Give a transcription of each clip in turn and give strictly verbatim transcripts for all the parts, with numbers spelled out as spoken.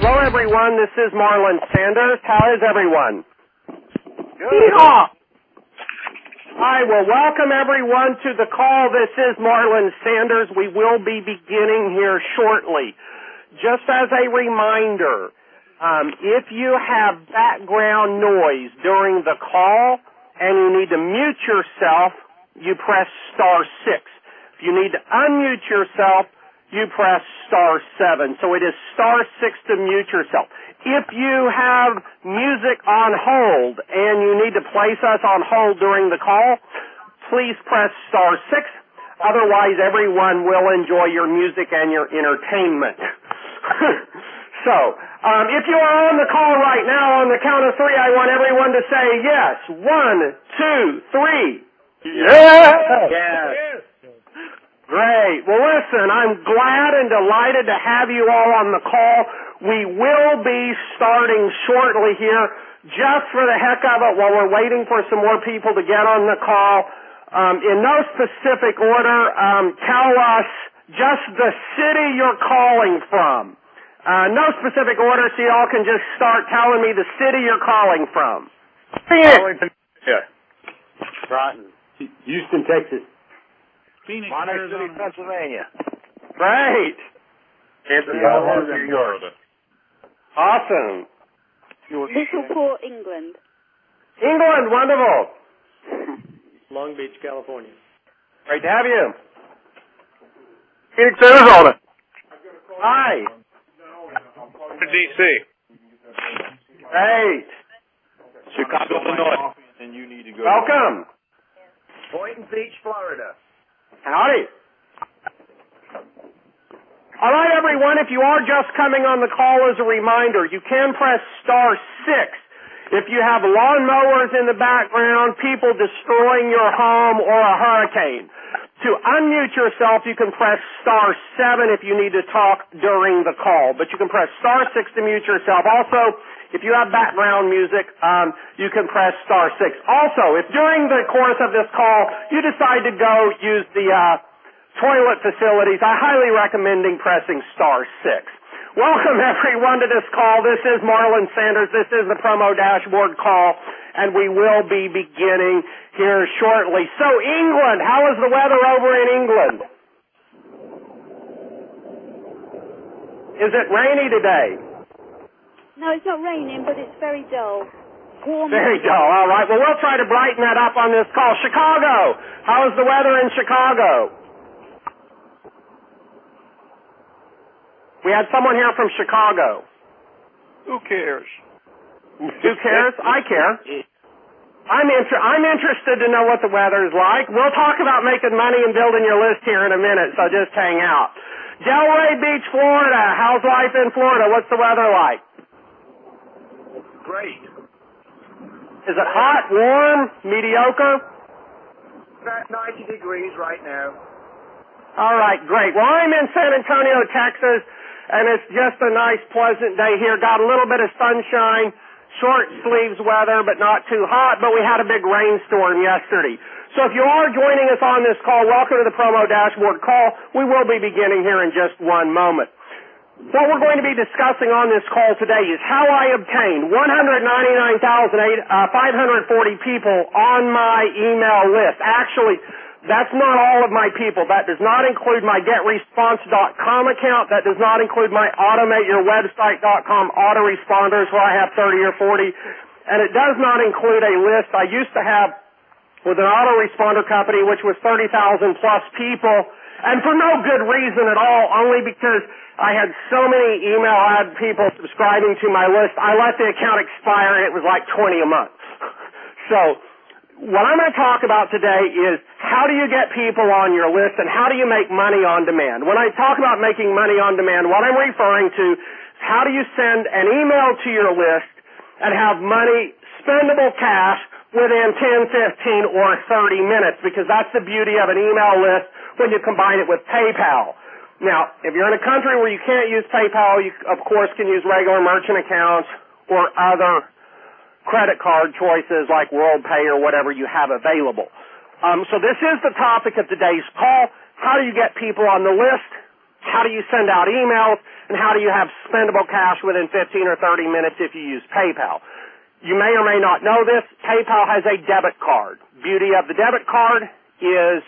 Hello, everyone. This is Marlon Sanders. How is everyone? Good. Hi, well, welcome everyone to the call. This is Marlon Sanders. We will be beginning here shortly. Just as a reminder, um, if you have background noise during the call and you need to mute yourself, you press star six. If you need to unmute yourself, you press star seven. So it is star six to mute yourself. If you have music on hold and you need to place us on hold during the call, please press star six. Otherwise, everyone will enjoy your music and your entertainment. So, um, if you are on the call right now, on the count of three, I want everyone to say yes. One, two, three. Yes. Yes. Great. Well, listen, I'm glad and delighted to have you all on the call. We will be starting shortly here, just for the heck of it, while we're waiting for some more people to get on the call. Um, in no specific order, um, tell us just the city you're calling from. Uh, no specific order, so y'all can just start telling me the city you're calling from. Arlington. Yeah. Groton. Houston, Texas. Phoenix, Monarch City, Arizona. Pennsylvania. Great. Kansas, Yeah, New York. Awesome. Littleport, England. England, wonderful. Long Beach, California. Great to have you. Phoenix, Arizona. Hi. D C. Great. Chicago, Illinois. And you need to go. Welcome. Boynton Beach, Florida. Howdy. All right, everyone, if you are just coming on the call, as a reminder, you can press star six if you have lawnmowers in the background, people destroying your home, or a hurricane. To unmute yourself, you can press star seven if you need to talk during the call, but you can press star six to mute yourself. Also, if you have background music, um, you can press star six. Also, if during the course of this call you decide to go use the uh, toilet facilities, I highly recommending pressing star six. Welcome everyone to this call. This is Marlon Sanders. This is the Promo Dashboard call, and we will be beginning here shortly. So England, how is the weather over in England? Is it rainy today? No, it's not raining, but it's very dull. Warm. Very dull. All right. Well, we'll try to brighten that up on this call. Chicago, how is the weather in Chicago? We had someone here from Chicago. Who cares? Who cares? I care. I'm inter- I'm interested to know what the weather's like. We'll talk about making money and building your list here in a minute, so just hang out. Delray Beach, Florida. How's life in Florida? What's the weather like? Great. Is it hot, warm, mediocre? About ninety degrees right now. All right, great. Well, I'm in San Antonio, Texas, and it's just a nice, pleasant day here. Got a little bit of sunshine, short sleeves weather, but not too hot, but we had a big rainstorm yesterday. So if you are joining us on this call, welcome to the Promo Dashboard call. We will be beginning here in just one moment. What we're going to be discussing on this call today is how I obtained one hundred ninety-nine thousand five hundred forty people on my email list. Actually, that's not all of my people. That does not include my get response dot com account. That does not include my automate your website dot com autoresponders where I have thirty or forty. And it does not include a list I used to have with an autoresponder company which was thirty thousand plus people. And for no good reason at all, only because I had so many email ad people subscribing to my list, I let the account expire and it was like twenty a month. So what I'm going to talk about today is how do you get people on your list and how do you make money on demand. When I talk about making money on demand, what I'm referring to is how do you send an email to your list and have money, spendable cash, within ten, fifteen, or thirty minutes, because that's the beauty of an email list when you combine it with PayPal. Now, if you're in a country where you can't use PayPal, you, of course, can use regular merchant accounts or other credit card choices like WorldPay or whatever you have available. Um, so this is the topic of today's call. How do you get people on the list how do you send out emails, and how do you have spendable cash within fifteen or thirty minutes if you use PayPal. You may or may not know this, PayPal has a debit card. Beauty of the debit card is,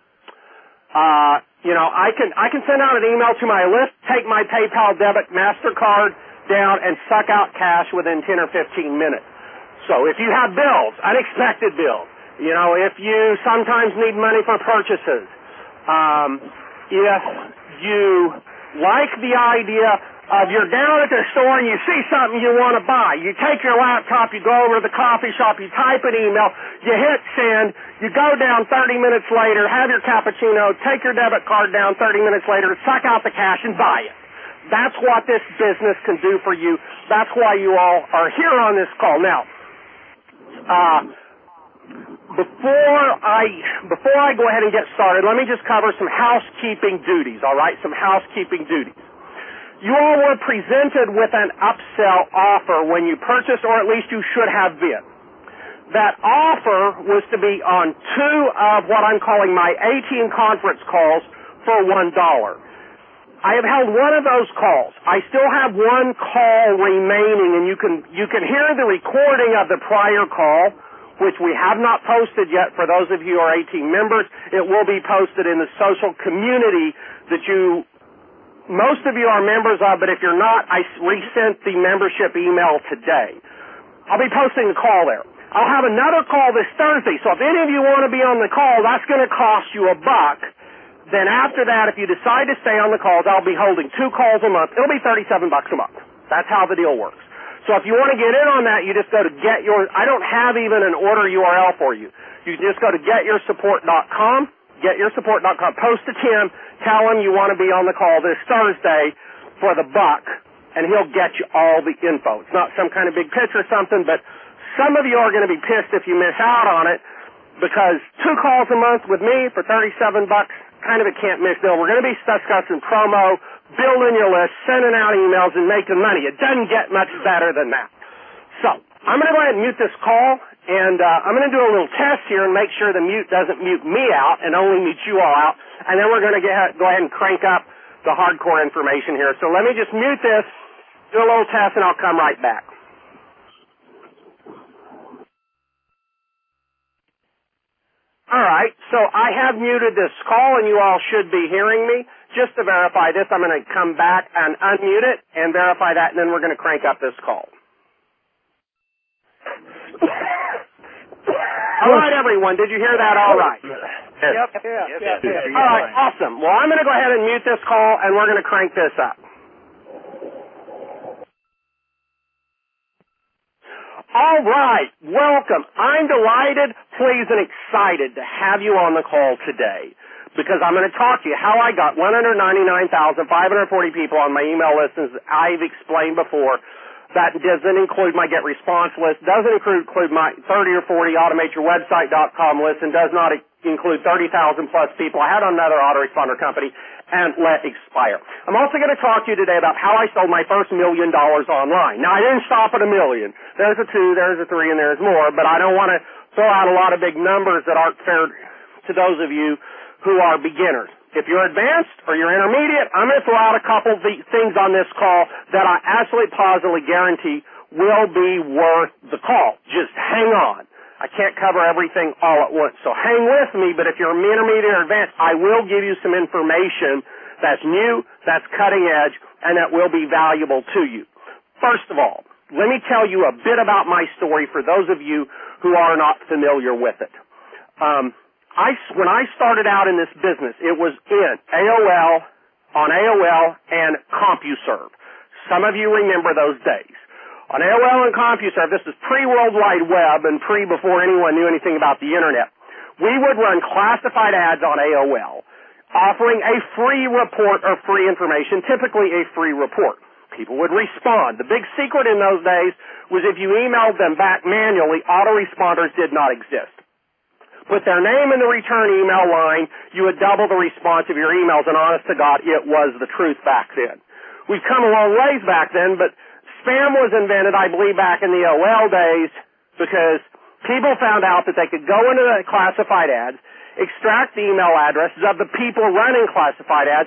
uh, you know, I can, I can send out an email to my list, take my PayPal debit MasterCard down, and suck out cash within ten or fifteen minutes. So if you have bills, unexpected bills, you know, if you sometimes need money for purchases, um, if you like the idea of you're down at the store and you see something you want to buy, you take your laptop, you go over to the coffee shop, you type an email, you hit send, you go down thirty minutes later, have your cappuccino, take your debit card down thirty minutes later, suck out the cash and buy it. That's what this business can do for you. That's why you all are here on this call. Now, uh, before I, before I go ahead and get started, let me just cover some housekeeping duties, all right? Some housekeeping duties. You all were presented with an upsell offer when you purchased, or at least you should have been. That offer was to be on two of what I'm calling my eighteen conference calls for one dollar. I have held one of those calls. I still have one call remaining, and you can, you can hear the recording of the prior call, which we have not posted yet for those of you who are eighteen members. It will be posted in the social community that you, most of you are members of, but if you're not, I resent the membership email today. I'll be posting the call there. I'll have another call this Thursday, so if any of you want to be on the call, that's going to cost you a buck. Then after that, if you decide to stay on the calls, I'll be holding two calls a month. It'll be thirty-seven bucks a month. That's how the deal works. So if you want to get in on that, you just go to get your, I don't have even an order U R L for you. You can just go to get your support dot com, get your support dot com, post to Tim, tell him you want to be on the call this Thursday for the buck, and he'll get you all the info. It's not some kind of big pitch or something, but some of you are going to be pissed if you miss out on it, because two calls a month with me for thirty-seven bucks, kind of a can't miss deal. We're going to be discussing promo, building your list, sending out emails, and making money. It doesn't get much better than that. So I'm going to go ahead and mute this call, and uh, I'm going to do a little test here and make sure the mute doesn't mute me out and only mute you all out, and then we're going to get, go ahead and crank up the hardcore information here. So let me just mute this, do a little test, and I'll come right back. All right, so I have muted this call, and you all should be hearing me. Just to verify this, I'm going to come back and unmute it and verify that, and then we're going to crank up this call. All right, everyone, did you hear that all right? Yep. Yep. Yep. Yep. All right, awesome. Well, I'm going to go ahead and mute this call, and we're going to crank this up. All right, welcome. I'm delighted, pleased, and excited to have you on the call today, because I'm going to talk to you how I got one hundred ninety-nine thousand five hundred forty people on my email list, as I've explained before. That doesn't include my get response list, doesn't include my thirty or forty automate your website dot com list, and does not include thirty thousand plus people I had on another autoresponder company and let expire. I'm also going to talk to you today about how I sold my first million dollars online. Now, I didn't stop at a million. There's a two, there's a three, and there's more, but I don't want to throw out a lot of big numbers that aren't fair to those of you who are beginners. If you're advanced or you're intermediate, I'm going to throw out a couple of the things on this call that I absolutely positively guarantee will be worth the call. Just hang on. I can't cover everything all at once, so hang with me, but if you're intermediate or advanced, I will give you some information that's new, that's cutting edge, and that will be valuable to you. First of all, let me tell you a bit about my story for those of you who are not familiar with it. Um, I, when I started out in this business, it was in A O L, on A O L, and CompuServe. Some of you remember those days. On A O L and CompuServe, this is pre-World Wide Web and pre-before anyone knew anything about the Internet. We would run classified ads on A O L, offering a free report or free information, typically a free report. People would respond. The big secret in those days was if you emailed them back manually, autoresponders did not exist. Put their name in the return email line, you would double the response of your emails, and honest to God, it was the truth back then. We've come a long ways back then, but spam was invented, I believe, back in the A O L days because people found out that they could go into the classified ads, extract the email addresses of the people running classified ads,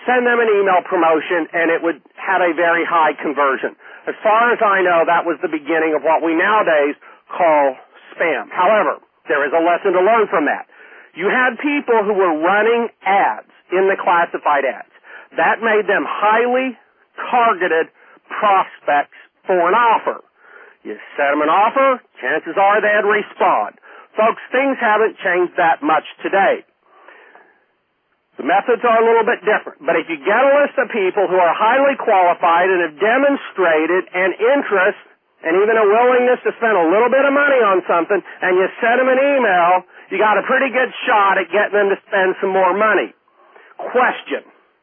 send them an email promotion, and it would have a very high conversion. As far as I know, that was the beginning of what we nowadays call spam. However, there is a lesson to learn from that. You had people who were running ads in the classified ads. That made them highly targeted prospects for an offer. You set them an offer, chances are they'd respond. Folks, things haven't changed that much today. The methods are a little bit different, but if you get a list of people who are highly qualified and have demonstrated an interest and even a willingness to spend a little bit of money on something, and you send them an email, you got a pretty good shot at getting them to spend some more money. Question.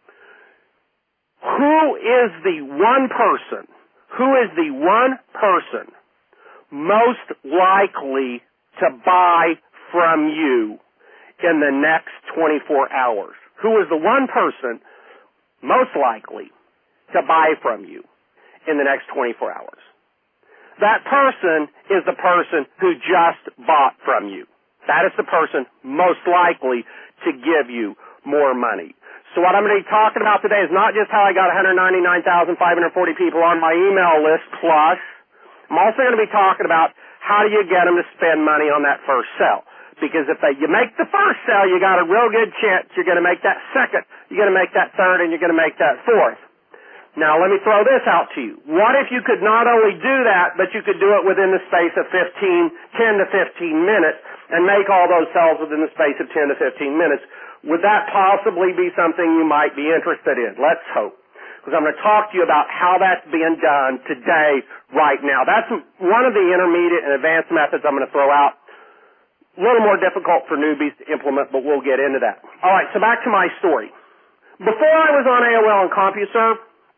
Who is the one person, who is the one person most likely to buy from you in the next twenty-four hours? Who is the one person most likely to buy from you in the next twenty-four hours? That person is the person who just bought from you. That is the person most likely to give you more money. So what I'm going to be talking about today is not just how I got one hundred ninety-nine thousand five hundred forty people on my email list plus. I'm also going to be talking about how do you get them to spend money on that first sell. Because if they, you make the first sell, you got a real good chance you're going to make that second, you're going to make that third, and you're going to make that fourth. Now let me throw this out to you. What if you could not only do that, but you could do it within the space of fifteen, ten to fifteen minutes and make all those sells within the space of ten to fifteen minutes? Would that possibly be something you might be interested in? Let's hope. Because I'm going to talk to you about how that's being done today, right now. That's one of the intermediate and advanced methods I'm going to throw out. A little more difficult for newbies to implement, but we'll get into that. All right, so back to my story. Before I was on A O L and CompuServe,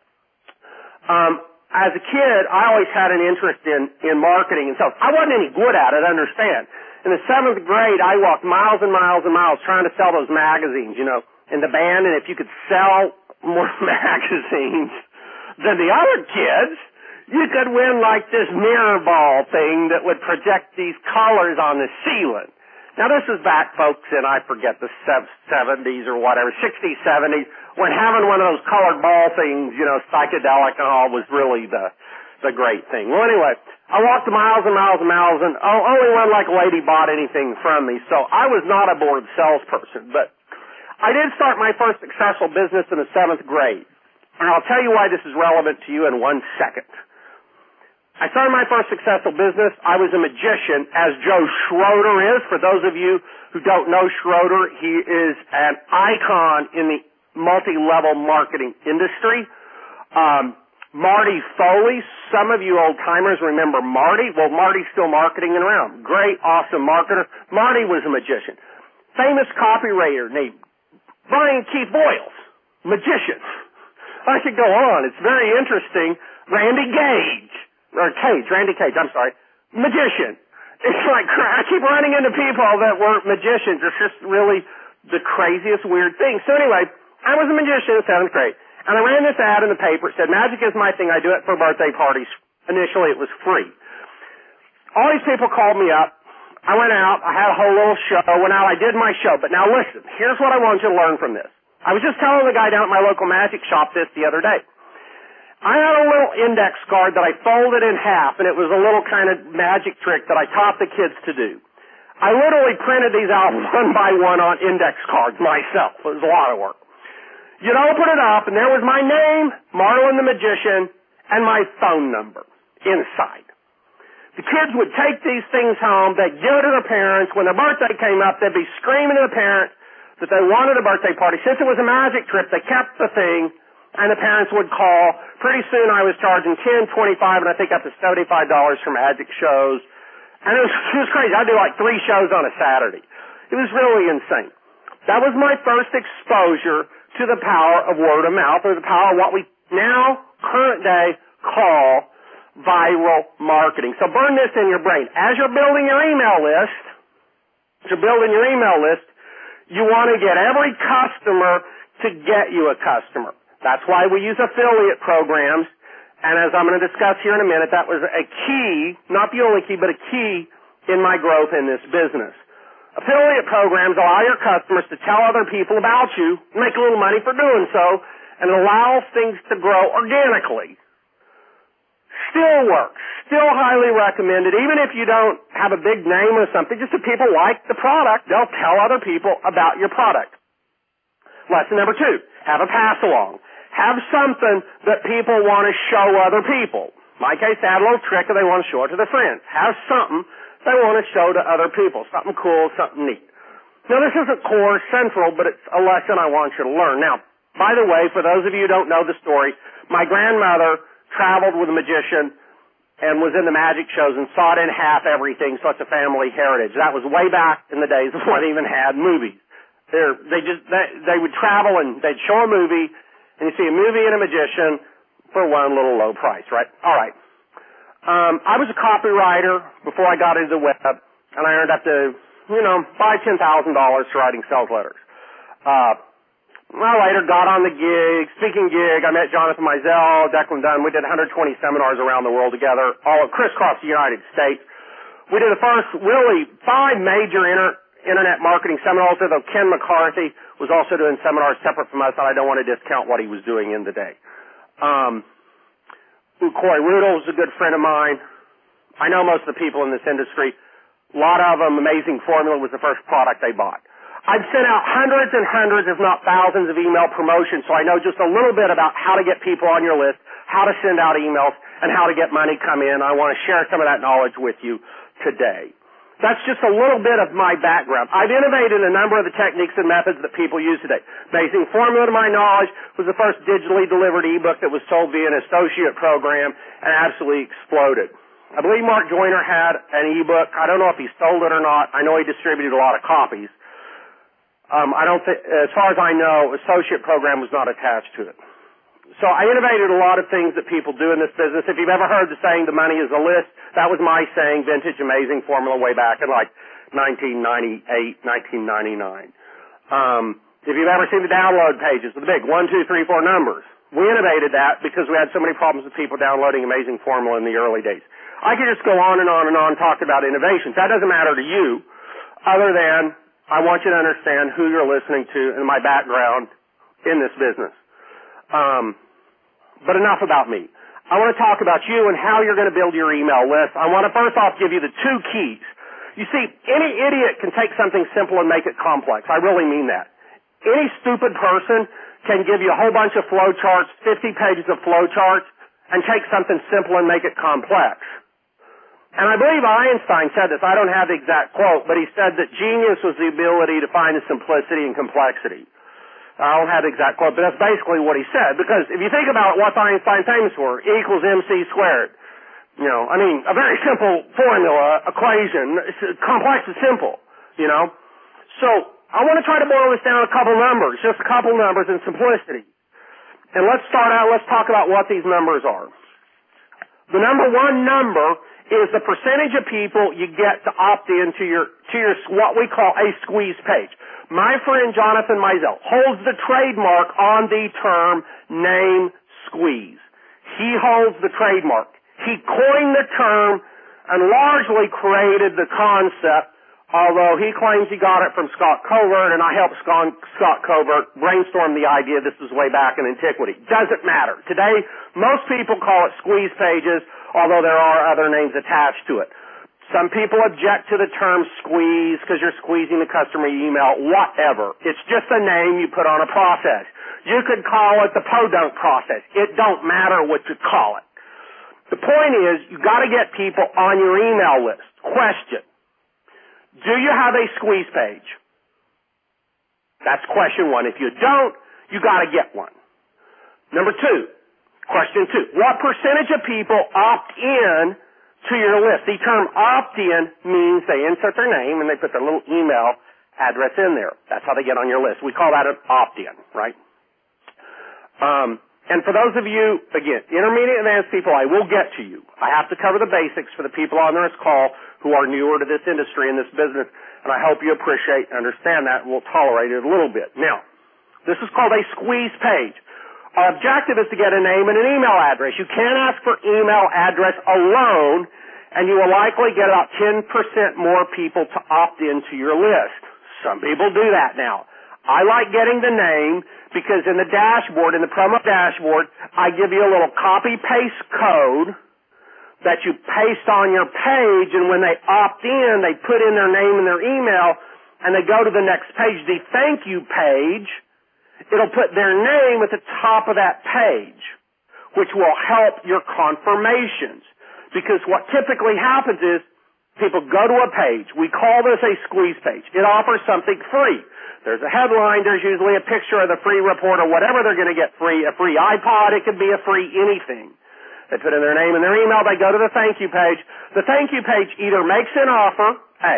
um, as a kid, I always had an interest in, in marketing and sales. I wasn't any good at it, understand. In the seventh grade, I walked miles and miles and miles trying to sell those magazines, you know, in the band, and if you could sell more magazines than the other kids, you could win like this mirror ball thing that would project these colors on the ceiling. Now this is back, folks, in I forget the seventies or whatever, sixties, seventies, when having one of those colored ball things, you know, psychedelic and all was really the the great thing. Well, anyway, I walked miles and miles and miles, and oh, only one like lady bought anything from me, so I was not a bored salesperson, but I did start my first successful business in the seventh grade, and I'll tell you why this is relevant to you in one second. I started my first successful business. I was a magician, as Joe Schroeder is. For those of you who don't know Schroeder, he is an icon in the multi-level marketing industry. Um, Marty Foley, some of you old-timers remember Marty. Well, Marty's still marketing and around. Great, awesome marketer. Marty was a magician. Famous copywriter named Brian Keith Boyles, magician. I could go on. It's very interesting. Randy Gage, or Cage, Randy Cage, I'm sorry, magician. It's like, I keep running into people that were magicians. It's just really the craziest weird thing. So anyway, I was a magician in seventh grade. And I ran this ad in the paper. It said, magic is my thing. I do it for birthday parties. Initially, it was free. All these people called me up. I went out. I had a whole little show. Went out. I did my show. But now listen. Here's what I want you to learn from this. I was just telling the guy down at my local magic shop this the other day. I had a little index card that I folded in half, and it was a little kind of magic trick that I taught the kids to do. I literally printed these out one by one on index cards myself. It was a lot of work. You'd open it up, and there was my name, Marlin the Magician, and my phone number inside. The kids would take these things home. They'd give it to their parents. When their birthday came up, they'd be screaming to the parent that they wanted a birthday party. Since it was a magic trip, they kept the thing, and the parents would call. Pretty soon I was charging ten, twenty-five, and I think up to seventy-five dollars for magic shows. And it was, it was crazy. I'd do like three shows on a Saturday. It was really insane. That was my first exposure to the power of word of mouth, or the power of what we now, current day, call viral marketing. So burn this in your brain. As you're building your email list, as you're building your email list, you want to get every customer to get you a customer. That's why we use affiliate programs, and as I'm going to discuss here in a minute, that was a key, not the only key, but a key in my growth in this business. Affiliate programs allow your customers to tell other people about you, make a little money for doing so, and allow things to grow organically. Still works. Still highly recommended. Even if you don't have a big name or something, just if people like the product, they'll tell other people about your product. Lesson number two, have a pass-along. Have something that people want to show other people. In my case, they had a little trick and they want to show it to their friends. Have something they want to show to other people. Something cool, something neat. Now, this isn't core central, but it's a lesson I want you to learn. Now, by the way, for those of you who don't know the story, my grandmother traveled with a magician and was in the magic shows and sawed in half everything, so it's a family heritage. That was way back in the days before they even had movies. They're, they just they, they would travel and they'd show a movie, and you see a movie and a magician for one little low price, right? All right. Um, I was a copywriter before I got into the web, and I earned up to, you know, five, ten thousand dollars for writing sales letters. Uh, I later got on the gig, speaking gig. I met Jonathan Mizell, Declan Dunn. We did one hundred twenty seminars around the world together, all crisscross the United States. We did the first, really, five major inter- internet marketing seminars, although Ken McCarthy was also doing seminars separate from us, and I don't want to discount what he was doing in the day. Um, Corey Rudel was a good friend of mine. I know most of the people in this industry. A lot of them, Amazing Formula was the first product they bought. I've sent out hundreds and hundreds, if not thousands, of email promotions, so I know just a little bit about how to get people on your list, how to send out emails, and how to get money come in. I want to share some of that knowledge with you today. That's just a little bit of my background. I've innovated a number of the techniques and methods that people use today. Amazing Formula, to my knowledge, was the first digitally delivered ebook that was sold via an associate program and absolutely exploded. I believe Mark Joyner had an ebook. I don't know if he sold it or not. I know he distributed a lot of copies. Um, I don't think, as far as I know, associate program was not attached to it. So I innovated a lot of things that people do in this business. If you've ever heard the saying, the money is a list, that was my saying, vintage Amazing Formula, way back in like nineteen ninety-eight, nineteen ninety-nine. Um, if you've ever seen the download pages with the big one, two, three, four numbers, we innovated that because we had so many problems with people downloading Amazing Formula in the early days. I could just go on and on and on talk about innovations. That doesn't matter to you, other than I want you to understand who you're listening to and my background in this business. Um, but enough about me. I want to talk about you and how you're going to build your email list. I want to first off give you the two keys. You see, any idiot can take something simple and make it complex. I really mean that. Any stupid person can give you a whole bunch of flow charts, fifty pages of flow charts, and take something simple and make it complex. And I believe Einstein said this. I don't have the exact quote, but he said that genius was the ability to find the simplicity in complexity. I don't have the exact quote, but that's basically what he said. Because if you think about what's Einstein famous for, E equals mc squared. You know, I mean, a very simple formula, equation. It's complex is simple, you know. So I want to try to boil this down to a couple numbers, just a couple numbers in simplicity. And let's start out, let's talk about what these numbers are. The number one number is the percentage of people you get to opt in to your, to your, what we call a squeeze page. My friend Jonathan Mizell holds the trademark on the term name squeeze. He holds the trademark. He coined the term and largely created the concept, although he claims he got it from Scott Covert, and I helped Scott Covert brainstorm the idea. This was way back in antiquity. Doesn't matter. Today, most people call it squeeze pages, although there are other names attached to it. Some people object to the term squeeze because you're squeezing the customer email, whatever. It's just a name you put on a process. You could call it the podunk process. It don't matter what you call it. The point is, you got to get people on your email list. Question. Do you have a squeeze page? That's question one. If you don't, you got to get one. Number two, question two. What percentage of people opt in to your list? The term opt-in means they insert their name and they put their little email address in there. That's how they get on your list. We call that an opt-in, right? Um, and for those of you, again, intermediate advanced people, I will get to you. I have to cover the basics for the people on this call who are newer to this industry and this business, and I hope you appreciate and understand that, and will tolerate it a little bit. Now, this is called a squeeze page. Our objective is to get a name and an email address. You can't ask for email address alone and you will likely get about ten percent more people to opt into your list. Some people do that now. I like getting the name because in the dashboard, in the promo dashboard, I give you a little copy-paste code that you paste on your page, and when they opt in, they put in their name and their email, and they go to the next page, the thank you page. It'll put their name at the top of that page, which will help your confirmations. Because what typically happens is people go to a page. We call this a squeeze page. It offers something free. There's a headline. There's usually a picture of the free report or whatever they're going to get free. A free iPod. It could be a free anything. They put in their name and their email. They go to the thank you page. The thank you page either makes an offer, A.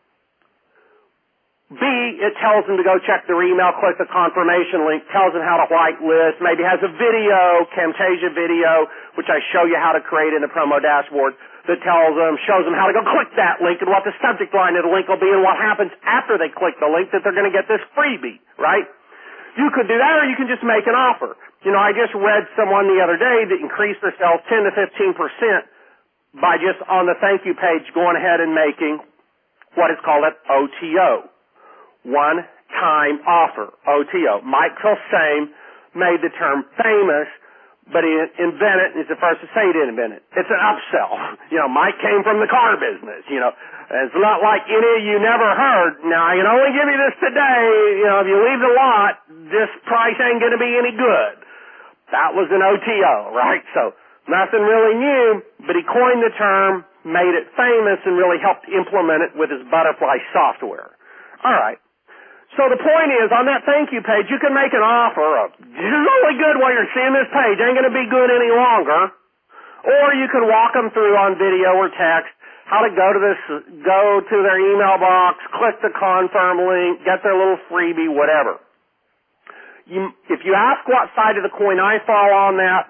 B, it tells them to go check their email, click the confirmation link, tells them how to whitelist, maybe has a video, Camtasia video, which I show you how to create in the promo dashboard, that tells them, shows them how to go click that link and what the subject line of the link will be and what happens after they click the link, that they're going to get this freebie, right? You could do that, or you can just make an offer. You know, I just read someone the other day that increased their sales ten to fifteen percent by just on the thank you page going ahead and making what is called an O T O. One-time offer, O T O. Mike Filsaime made the term famous, but he invented it, and he's the first to say he didn't invent it. It's an upsell. You know, Mike came from the car business, you know. It's not like any of you never heard, now I can only give you this today, you know, if you leave the lot, this price ain't going to be any good. That was an O T O, right? So, nothing really new, but he coined the term, made it famous, and really helped implement it with his Butterfly software. All right. So the point is, on that thank you page, you can make an offer of, this is only good while you're seeing this page, ain't going to be good any longer. Or you can walk them through on video or text how to go to this, go to their email box, click the confirm link, get their little freebie, whatever. You, if you ask what side of the coin I fall on that,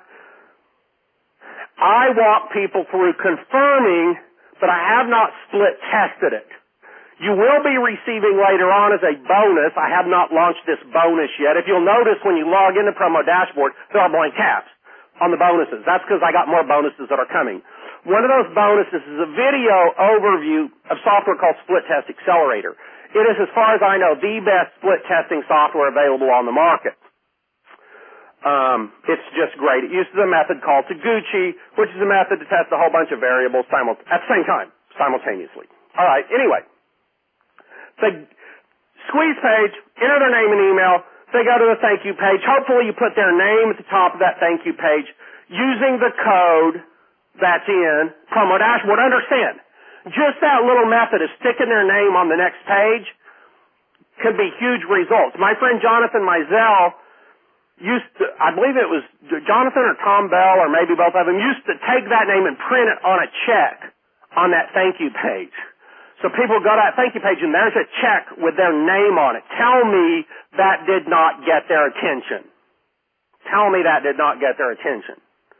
I walk people through confirming, but I have not split tested it. You will be receiving later on as a bonus. I have not launched this bonus yet. If you'll notice when you log into Promo Dashboard, there are blank tabs on the bonuses. That's because I got more bonuses that are coming. One of those bonuses is a video overview of software called Split Test Accelerator. It is, as far as I know, the best split testing software available on the market. Um, it's just great. It uses a method called Taguchi, which is a method to test a whole bunch of variables simul- at the same time, simultaneously. All right, anyway. The squeeze page, enter their name and email. They go to the thank you page. Hopefully you put their name at the top of that thank you page using the code that's in Promo Dashboard. Understand, just that little method of sticking their name on the next page could be huge results. My friend Jonathan Mizell used to, I believe it was Jonathan or Tom Bell or maybe both of them, used to take that name and print it on a check on that thank you page. So people go to that thank you page and there's a check with their name on it. Tell me that did not get their attention. Tell me that did not get their attention.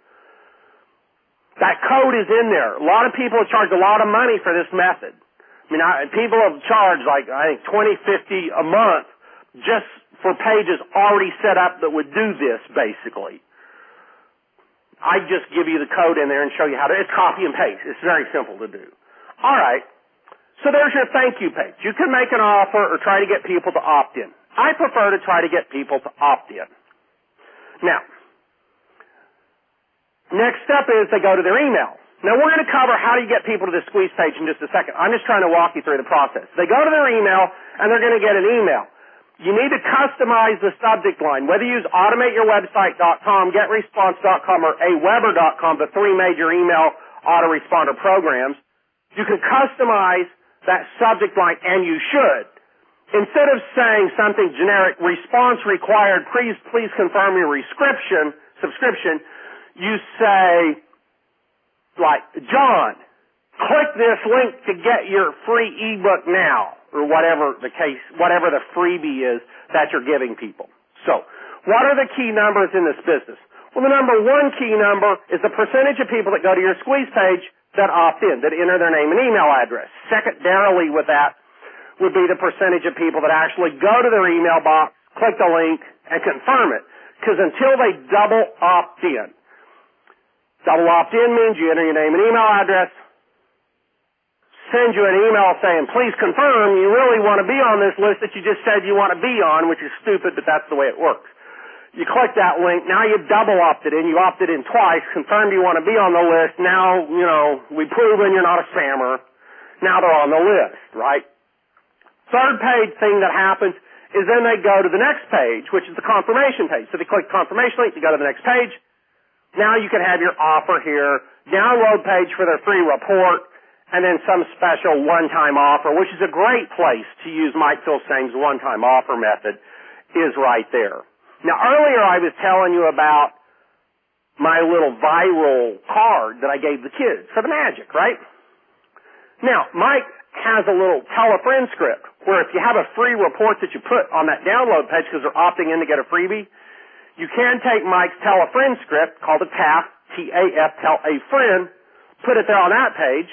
That code is in there. A lot of people have charged a lot of money for this method. I mean, I, people have charged like, I think, twenty, fifty a month just for pages already set up that would do this, basically. I just give you the code in there and show you how to, it's copy and paste. It's very simple to do. All right. So there's your thank you page. You can make an offer or try to get people to opt in. I prefer to try to get people to opt in. Now, next step is they go to their email. Now we're going to cover how do you get people to the squeeze page in just a second. I'm just trying to walk you through the process. They go to their email and they're going to get an email. You need to customize the subject line, whether you use automate your website dot com, get response dot com, or aweber dot com, the three major email autoresponder programs. You can customize that subject line, and you should. Instead of saying something generic, response required, please, please confirm your subscription, subscription, you say, like, John, click this link to get your free ebook now, or whatever the case, whatever the freebie is that you're giving people. So, what are the key numbers in this business? Well, the number one key number is the percentage of people that go to your squeeze page that opt in, that enter their name and email address. Secondarily with that would be the percentage of people that actually go to their email box, click the link, and confirm it. Because until they double opt in, double opt in means you enter your name and email address, send you an email saying, please confirm you really want to be on this list that you just said you want to be on, which is stupid, but that's the way it works. You click that link, now you've double opted in, you opted in twice, confirmed you want to be on the list, now, you know, we've proven you're not a spammer, now they're on the list, right? Third page thing that happens is then they go to the next page, which is the confirmation page. So they click confirmation link, you go to the next page, now you can have your offer here, download page for their free report, and then some special one-time offer, which is a great place to use Mike Filsame's one-time offer method, is right there. Now, earlier I was telling you about my little viral card that I gave the kids for the magic, right? Now, Mike has a little tell-a-friend script where if you have a free report that you put on that download page because they're opting in to get a freebie, you can take Mike's tell-a-friend script called a T A F, T A F, tell a friend, put it there on that page,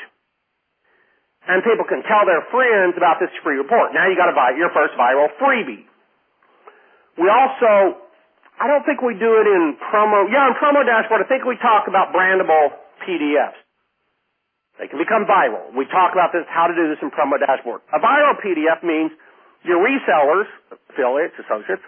and people can tell their friends about this free report. Now you got to buy your first viral freebie. We also, I don't think we do it in promo, yeah, in promo dashboard, I think we talk about brandable P D Fs. They can become viral. We talk about this, how to do this in promo dashboard. A viral P D F means your resellers, affiliates, associates,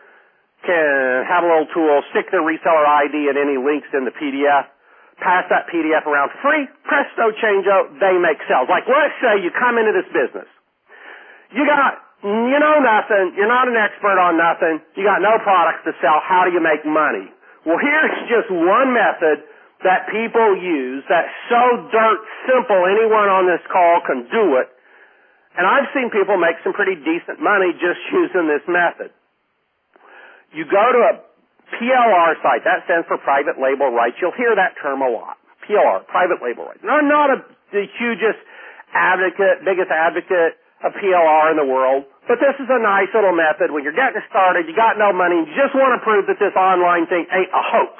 can have a little tool, stick their reseller I D and any links in the P D F, pass that P D F around for free, presto changeo, they make sales. Like, let's say you come into this business. You got, you know nothing, you're not an expert on nothing, you got no products to sell, how do you make money? Well, here's just one method that people use that's so dirt simple, anyone on this call can do it. And I've seen people make some pretty decent money just using this method. You go to a P L R site, that stands for private label rights. You'll hear that term a lot. P L R, private label rights. Now, I'm not a, the hugest advocate, biggest advocate of P L R in the world, but this is a nice little method when you're getting started, you got no money, you just want to prove that this online thing ain't a hoax.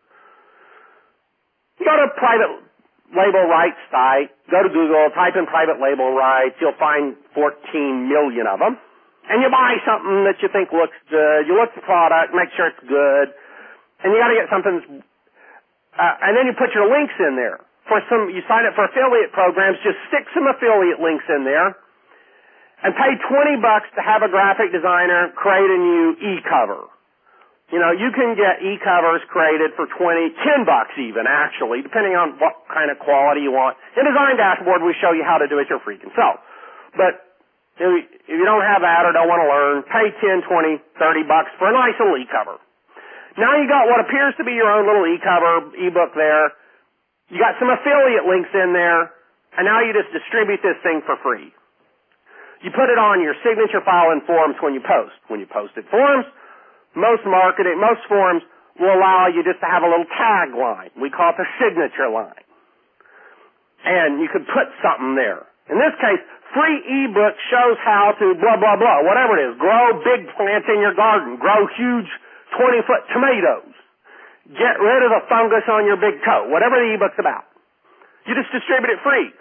You go to a private label rights site, go to Google, type in private label rights, you'll find fourteen million of them. And you buy something that you think looks good. You look at the product, make sure it's good. And you got to get something, uh, and then you put your links in there. For some, you sign up for affiliate programs, just stick some affiliate links in there and pay twenty bucks to have a graphic designer create a new e-cover. You know, you can get e-covers created for twenty, ten bucks even, actually, depending on what kind of quality you want. In Design Dashboard, we show you how to do it your freaking self. But if you don't have that or don't want to learn, pay ten, twenty, thirty bucks for a nice little e-cover. Now you got what appears to be your own little e-cover, e-book there. You got some affiliate links in there, and now you just distribute this thing for free. You put it on your signature file in forums when you post. When you post it forums, most marketing, most forums will allow you just to have a little tagline. We call it the signature line. And you could put something there. In this case, free ebook shows how to blah, blah, blah, whatever it is. Grow big plants in your garden. Grow huge twenty-foot tomatoes. Get rid of the fungus on your big toe. Whatever the ebook's about. You just distribute it free.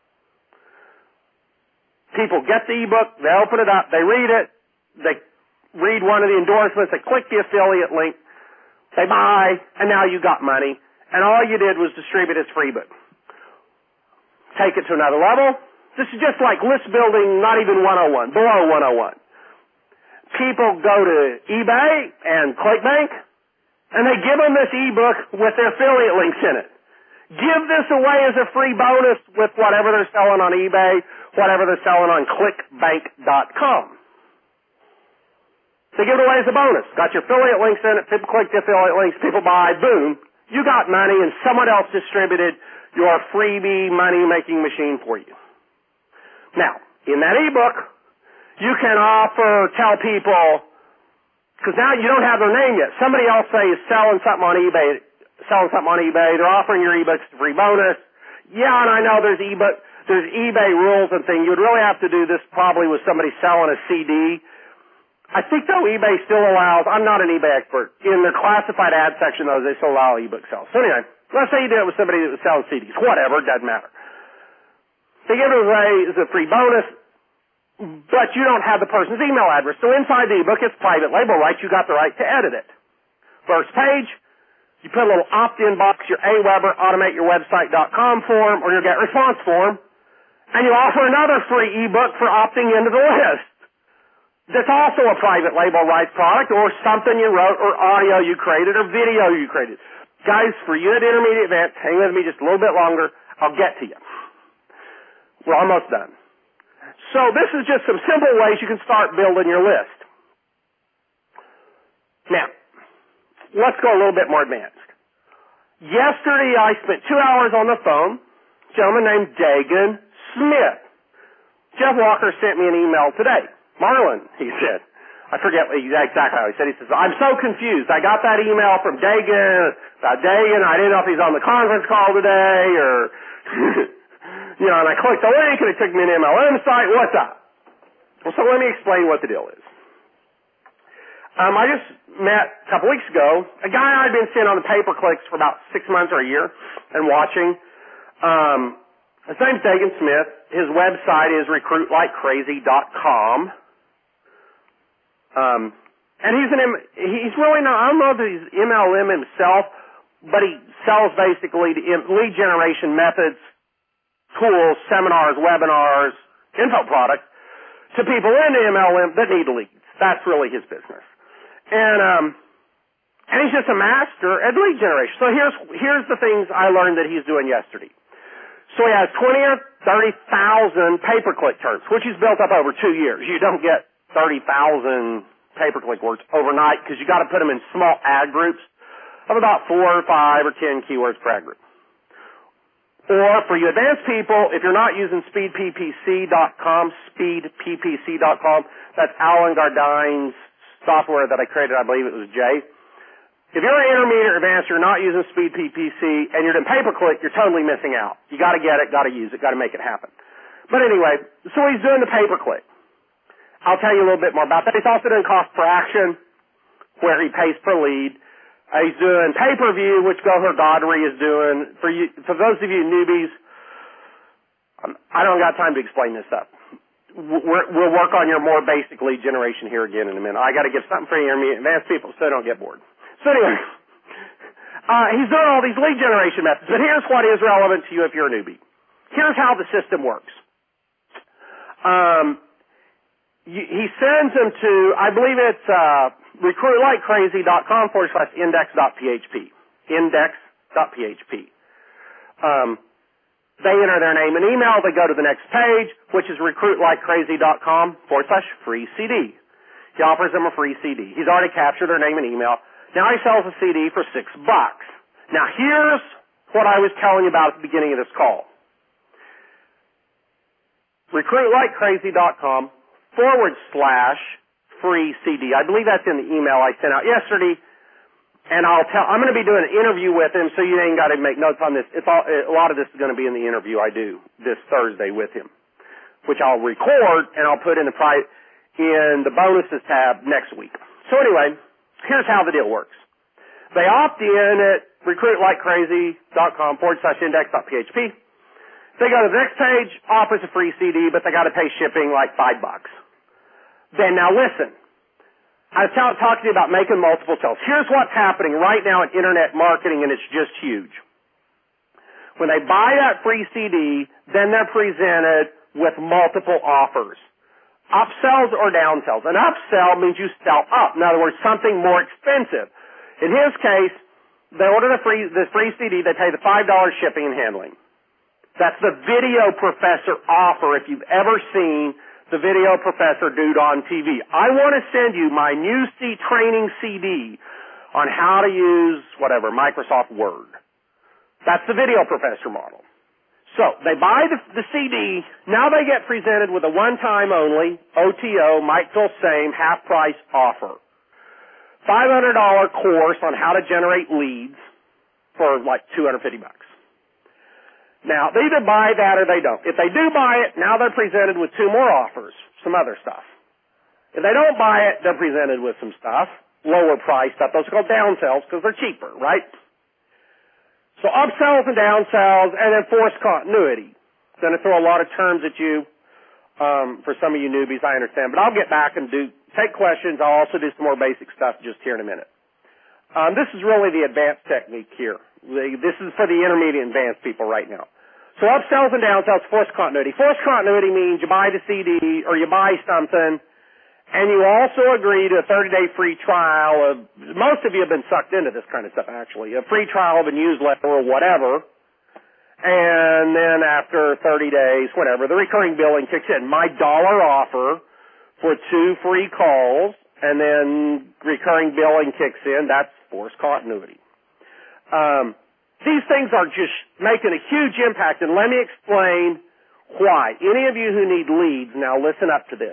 People get the ebook, they open it up, they read it, they read one of the endorsements, they click the affiliate link, they buy, and now you got money, and all you did was distribute this free book. Take it to another level. This is just like list building, not even one oh one, below one oh one. People go to eBay and ClickBank, and they give them this ebook with their affiliate links in it. Give this away as a free bonus with whatever they're selling on eBay, whatever they're selling on clickbank dot com. They give it away as a bonus. Got your affiliate links in it, people click the affiliate links, people buy, boom, you got money and someone else distributed your freebie money-making machine for you. Now, in that ebook, you can offer, tell people, because now you don't have their name yet. Somebody else, say, is selling something on eBay, selling something on eBay. They're offering your ebooks as a free bonus. Yeah, and I know there's ebook, there's eBay rules and things. You would really have to do this probably with somebody selling a C D. I think, though, eBay still allows, I'm not an eBay expert, in their classified ad section, though, they still allow ebook sales. So anyway, let's say you did it with somebody that was selling C Ds. Whatever, doesn't matter. They give it away as a free bonus, but you don't have the person's email address. So inside the ebook, it's private label rights. You got the right to edit it. First page, you put a little opt-in box, your AWeber, automate your website dot com form, or your get response form, And you offer another free ebook for opting into the list. That's also a private label rights product or something you wrote or audio you created or video you created. Guys, for you at Intermediate Advanced, hang with me just a little bit longer. I'll get to you. We're almost done. So this is just some simple ways you can start building your list. Now, let's go a little bit more advanced. Yesterday I spent two hours on the phone, a gentleman named Dagan Smith. Jeff Walker sent me an email today. Marlon, he said. I forget exactly how he said. He says, I'm so confused. I got that email from Dagan about Dagan. I didn't know if he's on the conference call today or, you know, and I clicked the link and it took me to an M L M site. What's up? Well, so let me explain what the deal is. Um, I just met a couple weeks ago a guy I'd been seeing on the pay-per-clicks for about six months or a year and watching. Um, his name's Dagan Smith. His website is recruit like crazy dot com. Um, and he's an, he's really not, I don't know if he's M L M himself, but he sells basically the lead generation methods, tools, seminars, webinars, info products to people in the M L M that need leads. That's really his business. And, um, and he's just a master at lead generation. So here's, here's the things I learned that he's doing yesterday. So he has twenty or thirty thousand pay-per-click terms, which he's built up over two years. You don't get thirty thousand pay-per-click words overnight because you got to put them in small ad groups of about four or five or ten keywords per ad group. Or for you advanced people, if you're not using speed p p c dot com, speed p p c dot com, that's Alan Gardine's software that I created, I believe it was Jay. If you're an intermediate or advanced, you're not using speed P P C, and you're doing pay-per-click, you're totally missing out. You got to get it, got to use it, got to make it happen. But anyway, so he's doing the pay-per-click. I'll tell you a little bit more about that. He's also doing cost per action, where he pays per lead. Uh, he's doing pay-per-view, which Gohar Godry is doing. For you, for those of you newbies, um, I don't got time to explain this stuff. We're, we'll work on your more basic lead generation here again in a minute. I got to give something for intermediate advanced people so they don't get bored. So anyway, uh, he's doing all these lead generation methods, but here's what is relevant to you if you're a newbie. Here's how the system works. Um, you, he sends them to, I believe it's uh, recruit like crazy dot com forward slash index dot p h p. index dot p h p. Um, they enter their name and email. They go to the next page, which is recruit like crazy dot com forward slash free C D. He offers them a free C D. He's already captured their name and email. Now he sells a C D for six bucks. Now here's what I was telling you about at the beginning of this call. recruit like crazy dot com forward slash free C D. I believe that's in the email I sent out yesterday. And I'll tell, I'm going to be doing an interview with him, so you ain't got to make notes on this. It's all, a lot of this is going to be in the interview I do this Thursday with him, which I'll record and I'll put in the pri- in the bonuses tab next week. So anyway, here's how the deal works. They opt in at recruit like crazy dot com forward slash index dot p h p. They go to the next page, offers a free C D, but they got to pay shipping like five bucks. Then now listen, I was t- talking to you about making multiple sales. Here's what's happening right now in internet marketing, and it's just huge. When they buy that free C D, then they're presented with multiple offers. Upsells or downsells. An upsell means you sell up. In other words, something more expensive. In his case, they order the free, the free C D, they pay the five dollars shipping and handling. That's the Video Professor offer if you've ever seen the Video Professor dude on T V. I want to send you my new C training C D on how to use, whatever, Microsoft Word. That's the Video Professor model. So, they buy the, the C D, now they get presented with a one-time only, O T O, Mike Phil Same, half-price offer. five hundred dollars course on how to generate leads for like two hundred fifty bucks. Now, they either buy that or they don't. If they do buy it, now they're presented with two more offers, some other stuff. If they don't buy it, they're presented with some stuff, lower price stuff. Those are called downsells because they're cheaper, right? So upsells and downsells, and then forced continuity. Going to throw a lot of terms at you. Um, for some of you newbies, I understand. But I'll get back and do take questions. I'll also do some more basic stuff just here in a minute. Um, this is really the advanced technique here. This is for the intermediate and advanced people right now. So upsells and downsells, forced continuity. Forced continuity means you buy the C D or you buy something, and you also agree to a thirty-day free trial of, most of you have been sucked into this kind of stuff actually, a free trial of a newsletter or whatever, and then after thirty days, whatever, the recurring billing kicks in. My dollar offer for two free calls, and then recurring billing kicks in, that's forced continuity. Um, these things are just making a huge impact, and let me explain why. Any of you who need leads, now listen up to this.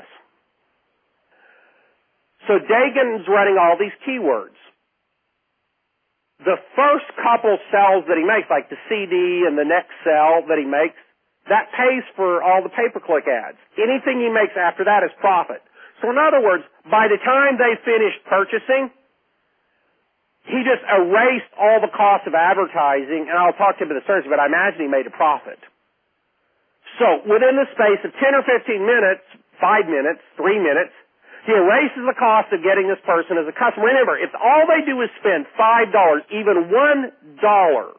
So Dagan's running all these keywords. The first couple cells that he makes, like the C D and the next cell that he makes, that pays for all the pay-per-click ads. Anything he makes after that is profit. So in other words, by the time they finished purchasing, he just erased all the cost of advertising, and I'll talk to him in the search, but I imagine he made a profit. So within the space of ten or fifteen minutes, five minutes, three minutes, he erases the cost of getting this person as a customer. Remember, if all they do is spend five dollars, even one dollar,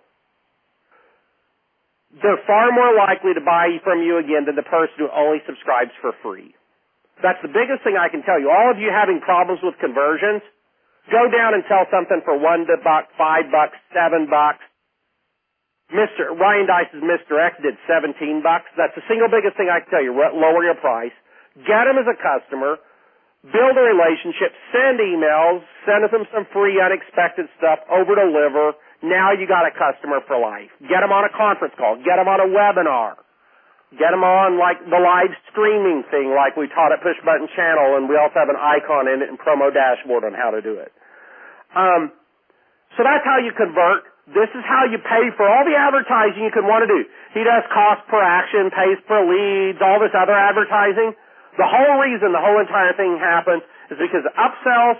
they're far more likely to buy from you again than the person who only subscribes for free. That's the biggest thing I can tell you. All of you having problems with conversions, go down and sell something for one buck, five bucks, seven bucks. Mister Ryan Dice's Mister X did seventeen bucks. That's the single biggest thing I can tell you. Lower your price. Get them as a customer. Build a relationship. Send emails. Send them some free unexpected stuff. Over deliver. Now you got a customer for life. Get them on a conference call. Get them on a webinar. Get them on like the live streaming thing like we taught at Push Button Channel, and we also have an icon in it and promo dashboard on how to do it. Um, so that's how you convert. This is how you pay for all the advertising you could want to do. He does cost per action, pays per leads, all this other advertising. The whole reason the whole entire thing happens is because of upsells,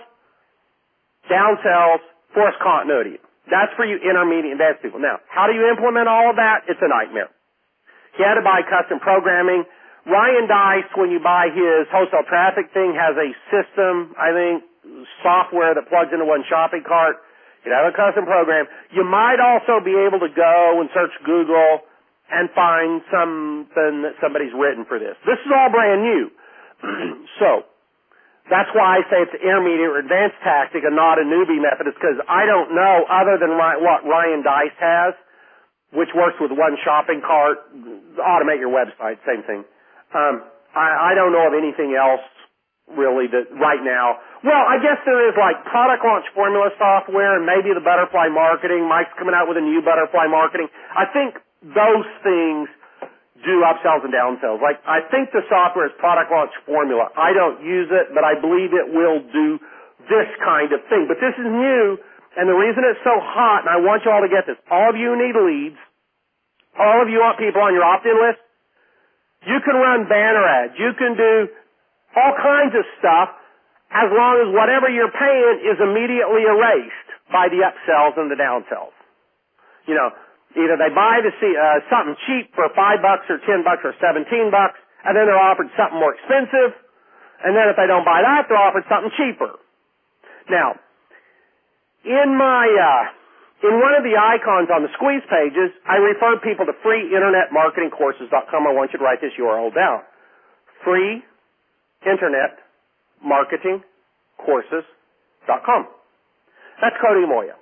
downsells, forced continuity. That's for you intermediate and advanced people. Now, how do you implement all of that? It's a nightmare. He had to buy custom programming. Ryan Dice, when you buy his wholesale traffic thing, has a system, I think, software that plugs into one shopping cart. You have a custom program. You might also be able to go and search Google and find something that somebody's written for this. This is all brand new. So, that's why I say it's an intermediate or advanced tactic and not a newbie method, is because I don't know, other than what Ryan Dice has, which works with one shopping cart, automate your website, same thing. Um, I, I don't know of anything else really that right now. Well, I guess there is like product launch formula software and maybe the butterfly marketing. Mike's coming out with a new butterfly marketing. I think those things do upsells and downsells. Like, I think the software is product launch formula. I don't use it, but I believe it will do this kind of thing. But this is new. And the reason it's so hot, and I want you all to get this, all of you need leads, all of you want people on your opt-in list, you can run banner ads, you can do all kinds of stuff as long as whatever you're paying is immediately erased by the upsells and the downsells. You know, either they buy the uh, something cheap for five bucks or ten bucks or seventeen bucks, and then they're offered something more expensive, and then if they don't buy that, they're offered something cheaper. Now, In my, uh, in one of the icons on the squeeze pages, I refer people to free internet marketing courses dot com. I want you to write this U R L down. free internet marketing courses dot com. That's Cody Moya.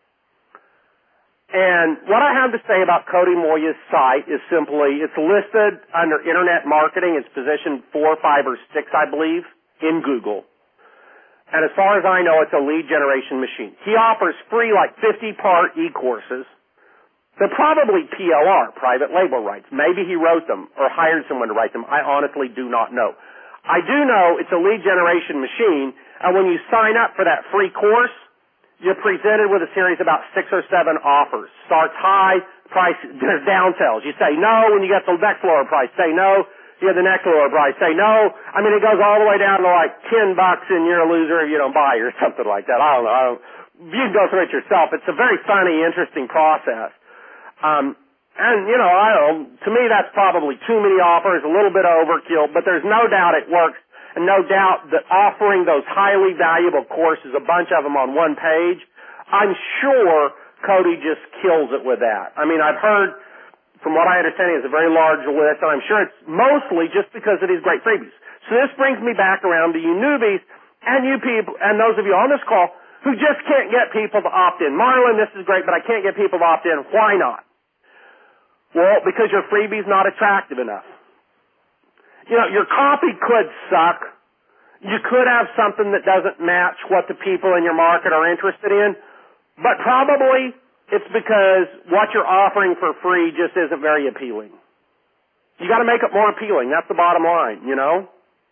And what I have to say about Cody Moya's site is simply, it's listed under internet marketing. It's position four, five, or six, I believe, in Google. And as far as I know, it's a lead generation machine. He offers free, like, fifty-part e-courses. They're probably P L R, private label rights. Maybe he wrote them or hired someone to write them. I honestly do not know. I do know it's a lead generation machine, and when you sign up for that free course, you're presented with a series of about six or seven offers. Starts high, price, there's downsells. You say no when you get the next lower price. Say no. You have the next lower price. Say no. I mean, it goes all the way down to like ten bucks and you're a loser if you don't buy or something like that. I don't know. I don't, you can go through it yourself. It's a very funny, interesting process. Um, and, you know, I don't know. To me, that's probably too many offers, a little bit overkill, but there's no doubt it works. And no doubt that offering those highly valuable courses, a bunch of them on one page, I'm sure Cody just kills it with that. I mean, I've heard from what I understand, he has a very large list, and I'm sure it's mostly just because of these great freebies. So this brings me back around to you newbies and you people, and those of you on this call who just can't get people to opt in. Marlon, this is great, but I can't get people to opt in. Why not? Well, because your freebie's not attractive enough. You know, your copy could suck. You could have something that doesn't match what the people in your market are interested in, but probably it's because what you're offering for free just isn't very appealing. You got to make it more appealing. That's the bottom line, you know?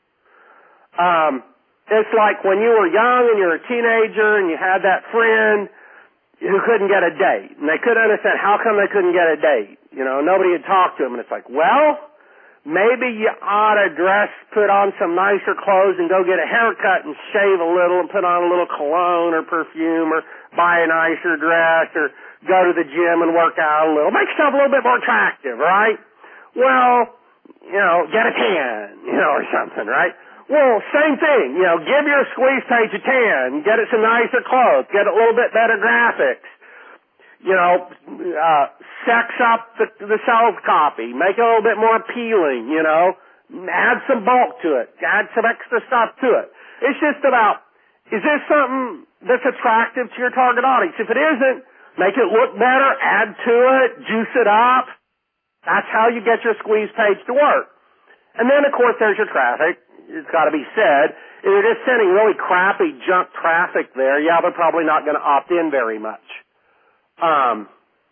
Um, it's like when you were young and you were a teenager and you had that friend who couldn't get a date. And they couldn't understand how come they couldn't get a date. You know, nobody had talked to them. And it's like, well, maybe you ought to dress, put on some nicer clothes and go get a haircut and shave a little and put on a little cologne or perfume or buy a nicer dress or go to the gym and work out a little. Make yourself a little bit more attractive, right? Well, you know, get a tan, you know, or something, right? Well, same thing, you know, give your squeeze page a tan, get it some nicer clothes, get a little bit better graphics, you know, uh, sex up the, the sales copy, make it a little bit more appealing, you know, add some bulk to it, add some extra stuff to it. It's just about, is this something that's attractive to your target audience? If it isn't, make it look better, add to it, juice it up. That's how you get your squeeze page to work. And then, of course, there's your traffic. It's got to be said. If you're just sending really crappy junk traffic there, yeah, they're probably not going to opt in very much. Um,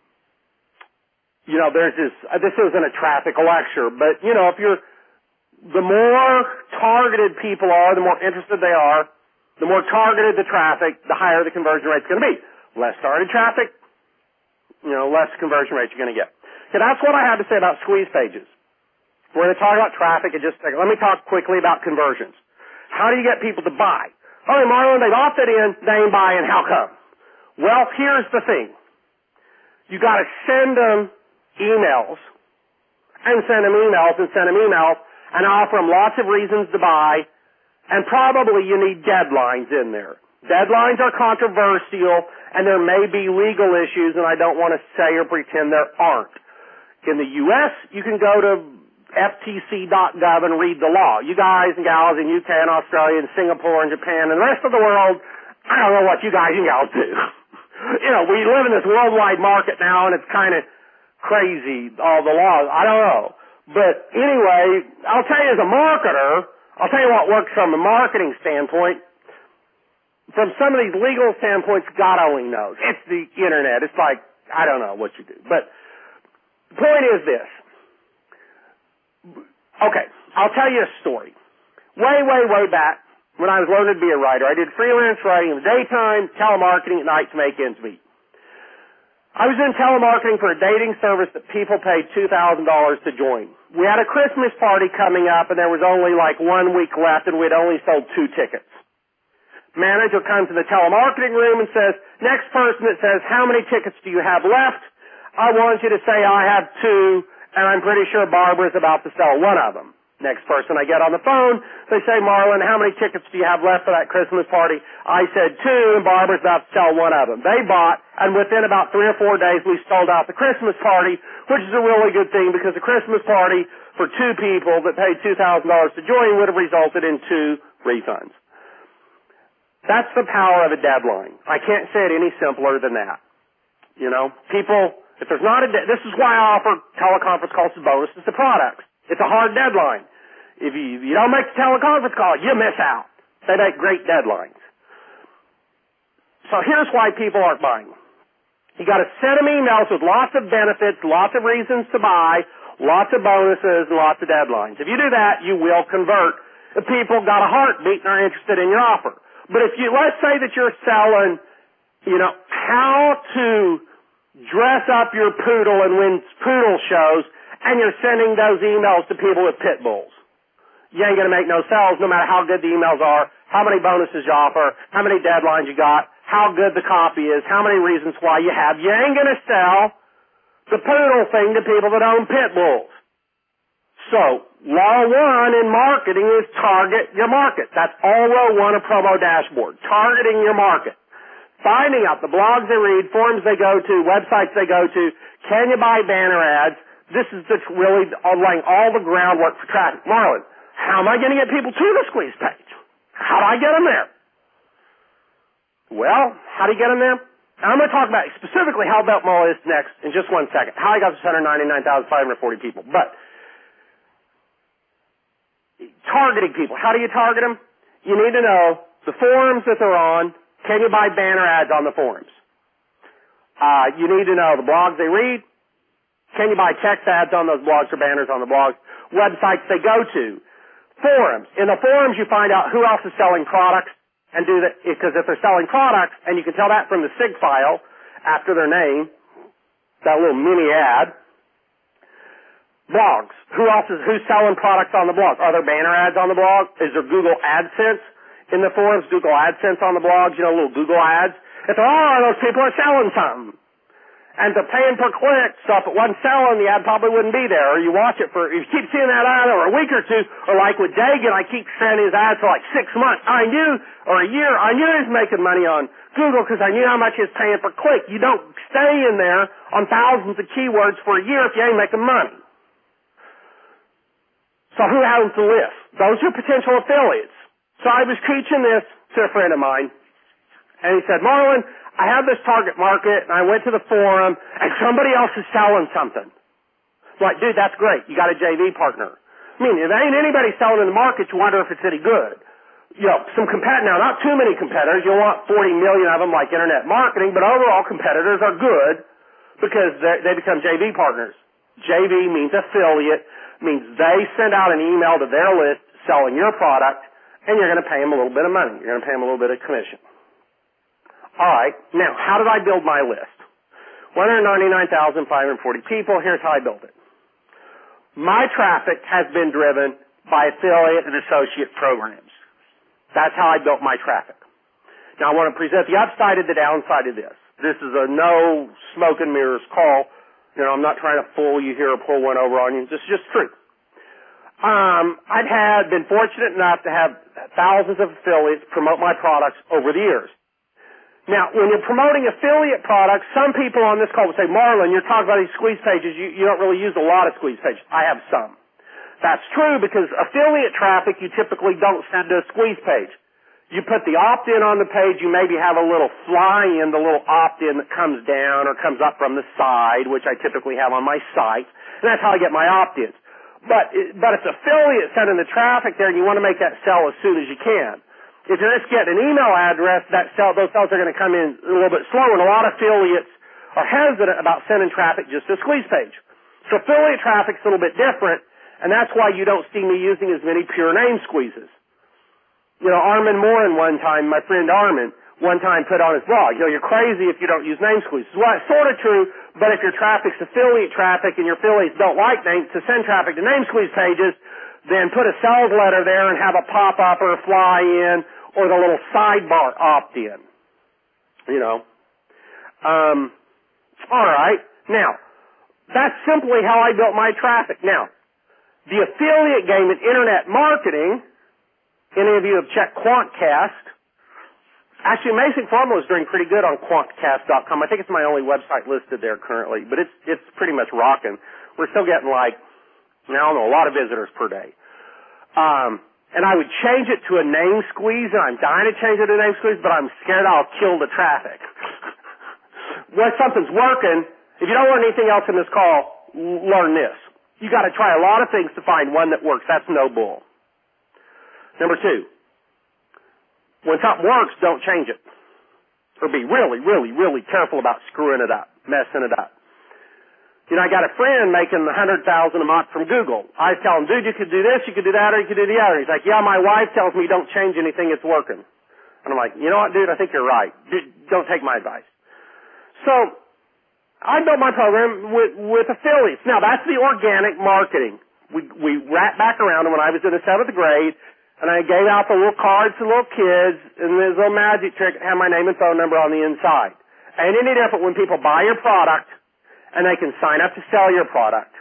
you know, there's this, uh, this isn't a traffic lecture, but, you know, if you're, the more targeted people are, the more interested they are, the more targeted the traffic, the higher the conversion rate's going to be. Less targeted traffic, you know, less conversion rate you're going to get. So that's what I have to say about squeeze pages. We're going to talk about traffic in just a second. Let me talk quickly about conversions. How do you get people to buy? Oh, Marlon, they've opted in, they ain't buying, how come? Well, here's the thing. You got to send them emails and send them emails and send them emails and offer them lots of reasons to buy, and probably you need deadlines in there. Deadlines are controversial, and there may be legal issues, and I don't want to say or pretend there aren't. In the U S, you can go to F T C dot gov and read the law. You guys and gals in U K and Australia and Singapore and Japan and the rest of the world, I don't know what you guys and gals do. You know, we live in this worldwide market now, and it's kind of crazy, all the laws. I don't know. But anyway, I'll tell you as a marketer, I'll tell you what works from a marketing standpoint. From some of these legal standpoints, God only knows. It's the internet. It's like, I don't know what you do. But the point is this. Okay, I'll tell you a story. Way, way, way back when I was learning to be a writer, I did freelance writing in the daytime, telemarketing at night to make ends meet. I was in telemarketing for a dating service that people paid two thousand dollars to join. We had a Christmas party coming up, and there was only like one week left, and we'd only sold two tickets. Manager comes in the telemarketing room and says, next person that says, how many tickets do you have left? I want you to say, I have two, and I'm pretty sure Barbara's about to sell one of them. Next person I get on the phone, they say, Marlon, how many tickets do you have left for that Christmas party? I said two, and Barbara's about to sell one of them. They bought, and within about three or four days, we sold out the Christmas party, which is a really good thing because the Christmas party for two people that paid two thousand dollars to join would have resulted in two refunds. That's the power of a deadline. I can't say it any simpler than that. You know, people, if there's not a, de- this is why I offer teleconference calls as bonuses to products. It's a hard deadline. If you, if you don't make the teleconference call, you miss out. They make great deadlines. So here's why people aren't buying. You got to send them emails with lots of benefits, lots of reasons to buy, lots of bonuses, and lots of deadlines. If you do that, you will convert. The people got a heartbeat and are interested in your offer. But if you, let's say that you're selling, you know, how to dress up your poodle and win poodle shows, and you're sending those emails to people with pit bulls. You ain't going to make no sales no matter how good the emails are, how many bonuses you offer, how many deadlines you got, how good the copy is, how many reasons why you have. You ain't going to sell the poodle thing to people that own pit bulls. So, law one in marketing is target your market. That's all row one of Promo Dashboard. Targeting your market. Finding out the blogs they read, forums they go to, websites they go to, can you buy banner ads, this is just really laying all the groundwork for traffic. Marlon, how am I going to get people to the squeeze page? How do I get them there? Well, how do you get them there? And I'm going to talk about specifically how I built my list next in just one second. How I got to one hundred ninety-nine thousand five hundred forty people. But targeting people. How do you target them? You need to know the forums that they're on. Can you buy banner ads on the forums? Uh, you need to know the blogs they read. Can you buy text ads on those blogs or banners on the blogs? Websites they go to. Forums. In the forums you find out who else is selling products and do that, because if they're selling products, and you can tell that from the sig file after their name, that little mini ad. Blogs. Who else is, who's selling products on the blog? Are there banner ads on the blog? Is there Google AdSense in the forums? Google AdSense on the blogs, you know, little Google ads. If there are, those people are selling something. And the paying per click, so if it wasn't selling, the ad probably wouldn't be there. Or you watch it for, if you keep seeing that ad over a week or two, or like with Dagan, I keep sending his ads for like six months. I knew, or a year, I knew he was making money on Google because I knew how much he was paying per click. You don't stay in there on thousands of keywords for a year if you ain't making money. So who has the list? Those are potential affiliates. So I was teaching this to a friend of mine, and he said, Marlon, I have this target market, and I went to the forum, and somebody else is selling something. I'm like, dude, that's great. You got a J V partner. I mean, if there ain't anybody selling in the market, you wonder if it's any good. You know, some compet now, not too many competitors. You'll want forty million of them like internet marketing, but overall competitors are good because they become J V partners. J V means affiliate, means they send out an email to their list selling your product, and you're going to pay them a little bit of money. You're going to pay them a little bit of commission. All right, now, how did I build my list? one hundred ninety-nine thousand five hundred forty people. Here's how I built it. My traffic has been driven by affiliate and associate programs. That's how I built my traffic. Now, I want to present the upside and the downside of this. This is a no smoke and mirrors call. You know, I'm not trying to fool you here or pull one over on you. This is just truth. Um, I've had been fortunate enough to have thousands of affiliates promote my products over the years. Now, when you're promoting affiliate products, some people on this call will say, Marlon, you're talking about these squeeze pages. You, you don't really use a lot of squeeze pages. I have some. That's true because affiliate traffic you typically don't send to a squeeze page. You put the opt-in on the page, you maybe have a little fly-in, the little opt-in that comes down or comes up from the side, which I typically have on my site, and that's how I get my opt-ins. But, but it's affiliate sending the traffic there, and you want to make that sell as soon as you can. If you're just getting an email address, that sell, those sales are going to come in a little bit slower, and a lot of affiliates are hesitant about sending traffic just to a squeeze page. So affiliate traffic's a little bit different, and that's why you don't see me using as many pure name squeezes. You know, Armin Morin one time, my friend Armin, one time put on his blog, you know, you're crazy if you don't use name squeezes. Well, it's sort of true, but if your traffic's affiliate traffic and your affiliates don't like names to send traffic to name squeeze pages, then put a sales letter there and have a pop-up or a fly-in or the little sidebar opt-in. You know. Um, all right. Now, that's simply how I built my traffic. Now, the affiliate game in internet marketing, any of you have checked Quantcast. Actually, Amazing Formula is doing pretty good on Quantcast dot com. I think it's my only website listed there currently, but it's it's pretty much rocking. We're still getting like, I don't know, a lot of visitors per day. Um, and I would change it to a name squeeze, and I'm dying to change it to a name squeeze, but I'm scared I'll kill the traffic. When something's working, if you don't learn anything else in this call, learn this. You got to try a lot of things to find one that works. That's no bull. Number two, when something works, don't change it. Or be really, really, really careful about screwing it up, messing it up. You know, I got a friend making a hundred thousand a month from Google. I tell him, dude, you could do this, you could do that, or you could do the other. He's like, yeah, my wife tells me don't change anything, it's working. And I'm like, you know what, dude, I think you're right. Dude, don't take my advice. So, I built my program with, with affiliates. Now, that's the organic marketing. We, we wrapped back around, and when I was in the seventh grade, and I gave out the little cards to little kids, and this little magic trick that had my name and phone number on the inside. Ain't any different when people buy your product, and they can sign up to sell your product.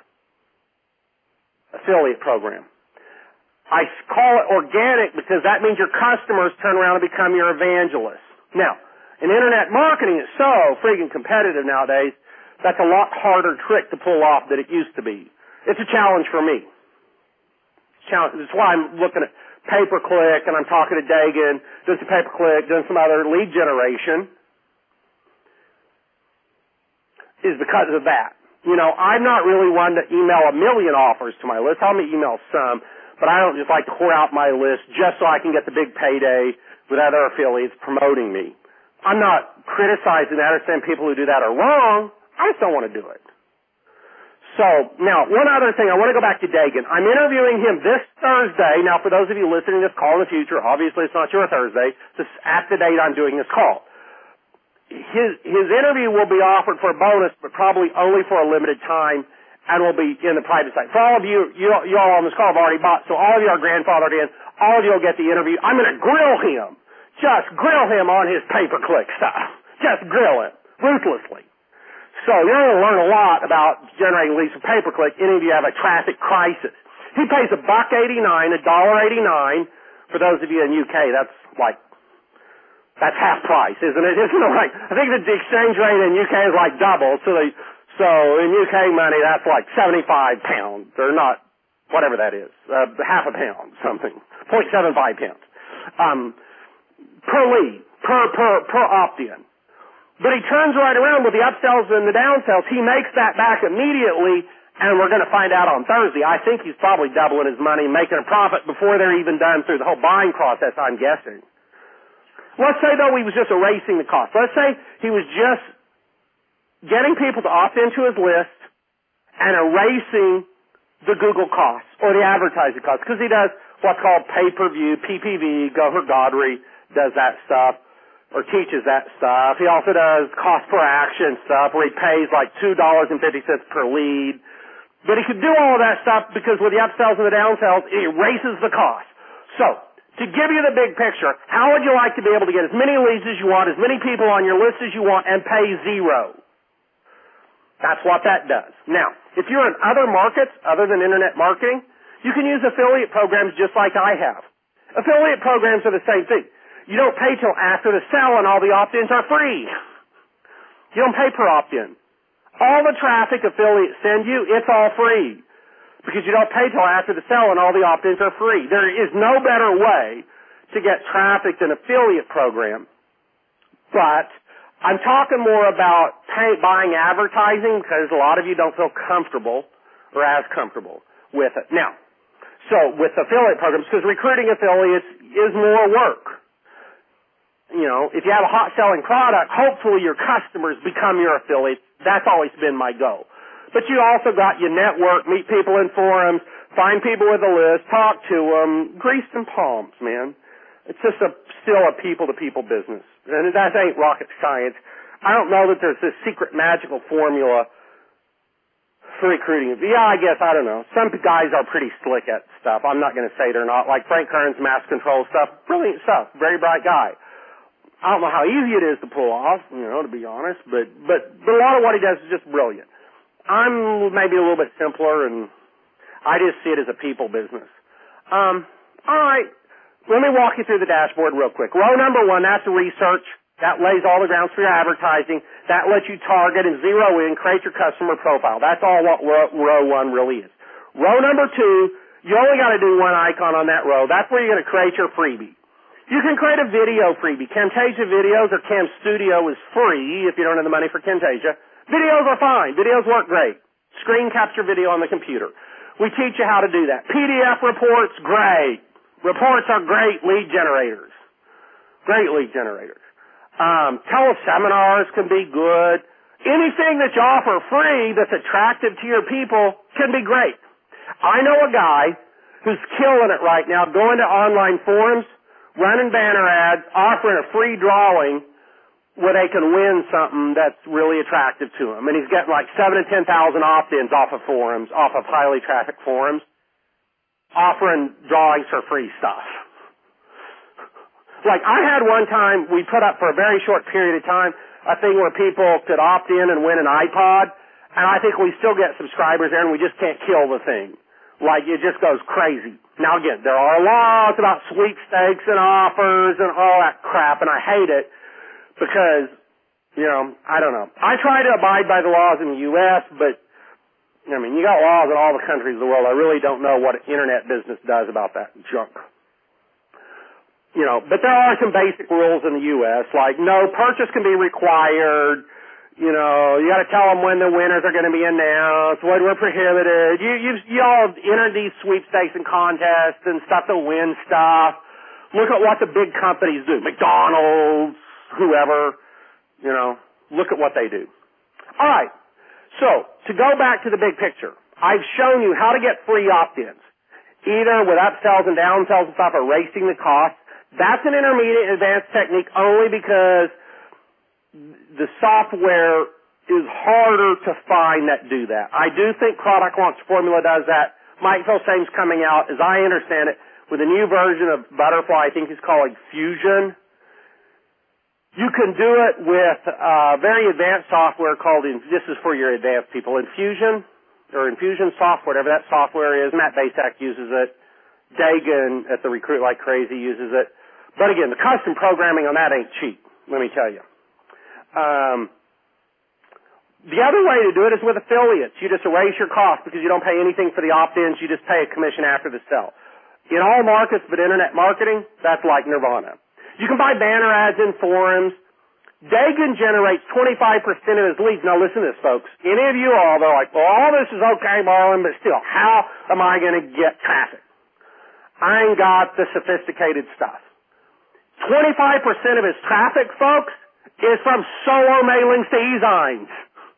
Affiliate program. I call it organic because that means your customers turn around and become your evangelists. Now, in internet marketing, it's so freaking competitive nowadays That's a lot harder trick to pull off than it used to be. It's a challenge for me. Challenge. That's why I'm looking at pay-per-click, and I'm talking to Dagan, doing some pay-per-click, doing some other lead generation, is because of that. You know, I'm not really one to email a million offers to my list. I'll email some, but I don't just like to whore out my list just so I can get the big payday with other affiliates promoting me. I'm not criticizing that or saying people who do that are wrong. I just don't want to do it. So, now, one other thing, I want to go back to Dagan. I'm interviewing him this Thursday. Now, for those of you listening to this call in the future, obviously it's not your Thursday. It's at the date I'm doing this call. His, his interview will be offered for a bonus, but probably only for a limited time, and will be in the private site. For all of you, you, you all on this call have already bought, so all of you are grandfathered in. All of you will get the interview. I'm going to grill him. Just grill him on his pay-per-click stuff. Just grill him, ruthlessly. So you're going to learn a lot about generating leads from pay-per-click. Any of you have a traffic crisis. He pays a buck eighty-nine, a dollar eighty-nine. For those of you in U K, that's like, that's half price, isn't it? Isn't it like, I think that the exchange rate in U K is like double. So they, so in U K money, that's like seventy-five pounds, or not, whatever that is, uh, half a pound, something, zero point seven five pounds, um, per lead, per per per opt-in. But he turns right around with the upsells and the downsells. He makes that back immediately, and we're going to find out on Thursday. I think he's probably doubling his money, making a profit before they're even done through the whole buying process, I'm guessing. Let's say, though, he was just erasing the cost. Let's say he was just getting people to opt into his list and erasing the Google costs or the advertising costs, because he does what's called pay-per-view, P P V. Gopher Godry does that stuff, or teaches that stuff. He also does cost per action stuff where he pays like two dollars and fifty cents per lead. But he could do all of that stuff because with the upsells and the downsells, it erases the cost. So, to give you the big picture, how would you like to be able to get as many leads as you want, as many people on your list as you want, and pay zero? That's what that does. Now, if you're in other markets other than internet marketing, you can use affiliate programs just like I have. Affiliate programs are the same thing. You don't pay till after the sell and all the opt-ins are free. You don't pay per opt-in. All the traffic affiliates send you, it's all free. Because you don't pay till after the sell and all the opt-ins are free. There is no better way to get traffic than affiliate program. But I'm talking more about pay, buying advertising because a lot of you don't feel comfortable or as comfortable with it. Now, so with affiliate programs, because recruiting affiliates is more work. You know, if you have a hot selling product, hopefully your customers become your affiliates. That's always been my goal. But you also got your network, meet people in forums, find people with a list, talk to them, grease some palms, man. It's just a, still a people-to-people business. And that ain't rocket science. I don't know that there's this secret magical formula for recruiting. Yeah, I guess, I don't know. Some guys are pretty slick at stuff. I'm not going to say they're not. Like Frank Kern's mass control stuff, brilliant stuff, very bright guy. I don't know how easy it is to pull off, you know, to be honest, but, but, but a lot of what he does is just brilliant. I'm maybe a little bit simpler, and I just see it as a people business. Um, all right, let me walk you through the dashboard real quick. Row number one, that's the research. That lays all the grounds for your advertising. That lets you target and zero in, create your customer profile. That's all what row, row one really is. Row number two, you only got to do one icon on that row. That's where you're going to create your freebie. You can create a video freebie. Camtasia Videos or Cam Studio is free if you don't have the money for Camtasia. Videos are fine. Videos work great. Screen capture video on the computer. We teach you how to do that. P D F reports, great. Reports are great lead generators. Great lead generators. Um, teleseminars can be good. Anything that you offer free that's attractive to your people can be great. I know a guy who's killing it right now, going to online forums, running banner ads, offering a free drawing where they can win something that's really attractive to them. And he's getting like seven to ten thousand opt-ins off of forums, off of highly trafficked forums, offering drawings for free stuff. Like I had one time, we put up for a very short period of time a thing where people could opt in and win an iPod, and I think we still get subscribers there, and we just can't kill the thing. Like, it just goes crazy. Now, again, there are laws about sweepstakes and offers and all that crap, and I hate it because You know, I don't know. I try to abide by the laws in the U S, but, I mean, you got laws in all the countries of the world. I really don't know what internet business does about that junk. You know, but there are some basic rules in the U S, like no purchase can be required. You know, you got to tell them when the winners are going to be announced, when we're prohibited. You, you, you all enter these sweepstakes and contests and stuff to win stuff. Look at what the big companies do. McDonald's, whoever, you know, look at what they do. All right. So, to go back to the big picture, I've shown you how to get free opt-ins, either with upsells and downsells and stuff, erasing the cost. That's an intermediate advanced technique only because the software is harder to find that do that. I do think Product Launch Formula does that. Mike Filsame's coming out, as I understand it, with a new version of Butterfly. I think it's called Fusion. You can do it with uh, very advanced software called, this is for your advanced people, Infusion, or Infusion Soft, whatever that software is. Matt Basak uses it. Dagan at the Recruit Like Crazy uses it. But again, the custom programming on that ain't cheap, let me tell you. Um, the other way to do it is with affiliates. You just erase your cost because you don't pay anything for the opt-ins. You just pay a commission after the sell. In all markets but internet marketing, that's like nirvana. You can buy banner ads in forums. Dagan generates twenty-five percent of his leads. Now listen to this, folks. Any of you all, they're like, well, all this is okay, Marlon, but still, how am I going to get traffic? I ain't got the sophisticated stuff. twenty-five percent of his traffic, folks, is from solo mailings to e-zines.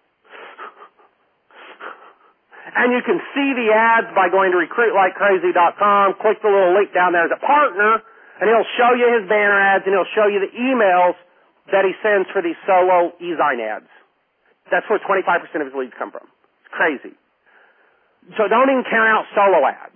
And you can see the ads by going to recruit like crazy dot com, click the little link down there as a partner, and he'll show you his banner ads, and he'll show you the emails that he sends for these solo e-zine ads. That's where twenty-five percent of his leads come from. It's crazy. So don't even count out solo ads.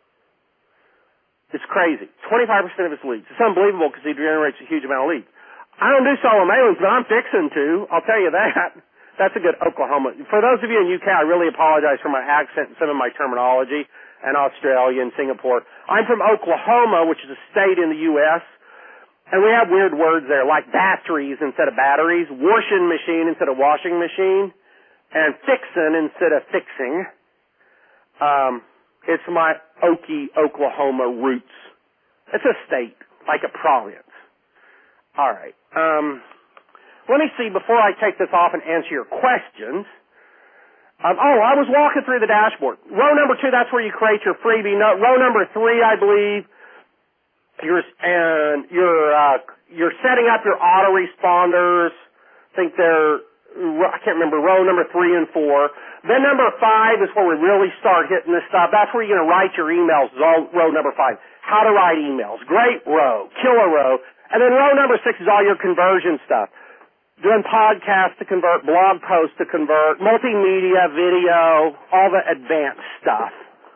It's crazy. twenty-five percent of his leads. It's unbelievable because he generates a huge amount of leads. I don't do solo mailings, but I'm fixing to. I'll tell you that. That's a good Oklahoma. For those of you in U K, I really apologize for my accent and some of my terminology, and Australia and Singapore. I'm from Oklahoma, which is a state in the U S, and we have weird words there, like batteries instead of batteries, washing machine instead of washing machine, and fixin' instead of fixing. Um, it's my Okie, Oklahoma roots. It's a state, like a province. All right. Um, let me see, before I take this off and answer your questions. Um, oh, I was walking through the dashboard. Row number two, that's where you create your freebie. No, row number three, I believe, you're, and you're, uh, you're setting up your autoresponders. I think they're, I can't remember, row number three and four. Then number five is where we really start hitting this stuff. That's where you're going to write your emails, is all row number five. How to write emails. Great row. Killer row. And then row number six is all your conversion stuff. Doing podcasts to convert, blog posts to convert, multimedia, video, all the advanced stuff.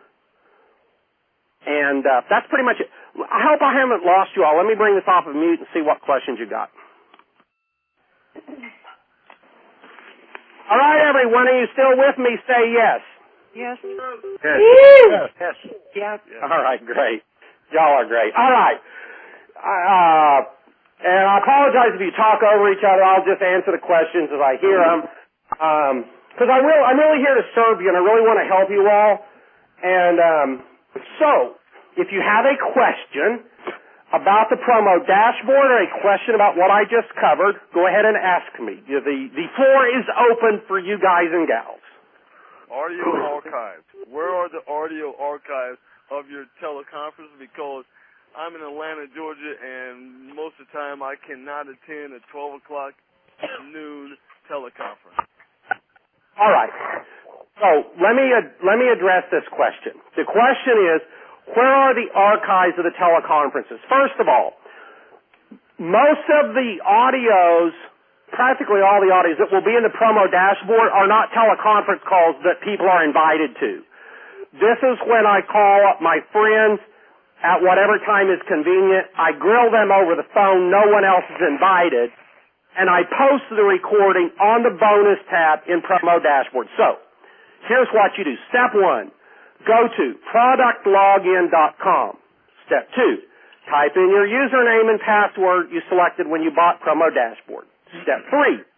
And uh, that's pretty much it. I hope I haven't lost you all. Let me bring this off of mute and see what questions you got. All right, everyone, are you still with me? Say yes. Yes. Yes. Yes. Yes. Yes. All right, great. Y'all are great. All right. Uh, and I apologize if you talk over each other. I'll just answer the questions as I hear them. Um, because I really, I'm really here to serve you, and I really want to help you all. And um, so, if you have a question about the promo dashboard or a question about what I just covered, go ahead and ask me. The, the floor is open for you guys and gals. Audio archives. Where are the audio archives of your teleconference? Because I'm in Atlanta, Georgia, and most of the time I cannot attend a twelve o'clock noon teleconference. All right. So let me uh, let me address this question. The question is, where are the archives of the teleconferences? First of all, most of the audios, practically all the audios that will be in the promo dashboard are not teleconference calls that people are invited to. This is when I call up my friends at whatever time is convenient. I grill them over the phone. No one else is invited. And I post the recording on the bonus tab in Promo Dashboard. So, here's what you do. Step one, go to product login dot com. Step two, type in your username and password you selected when you bought Promo Dashboard. Step three,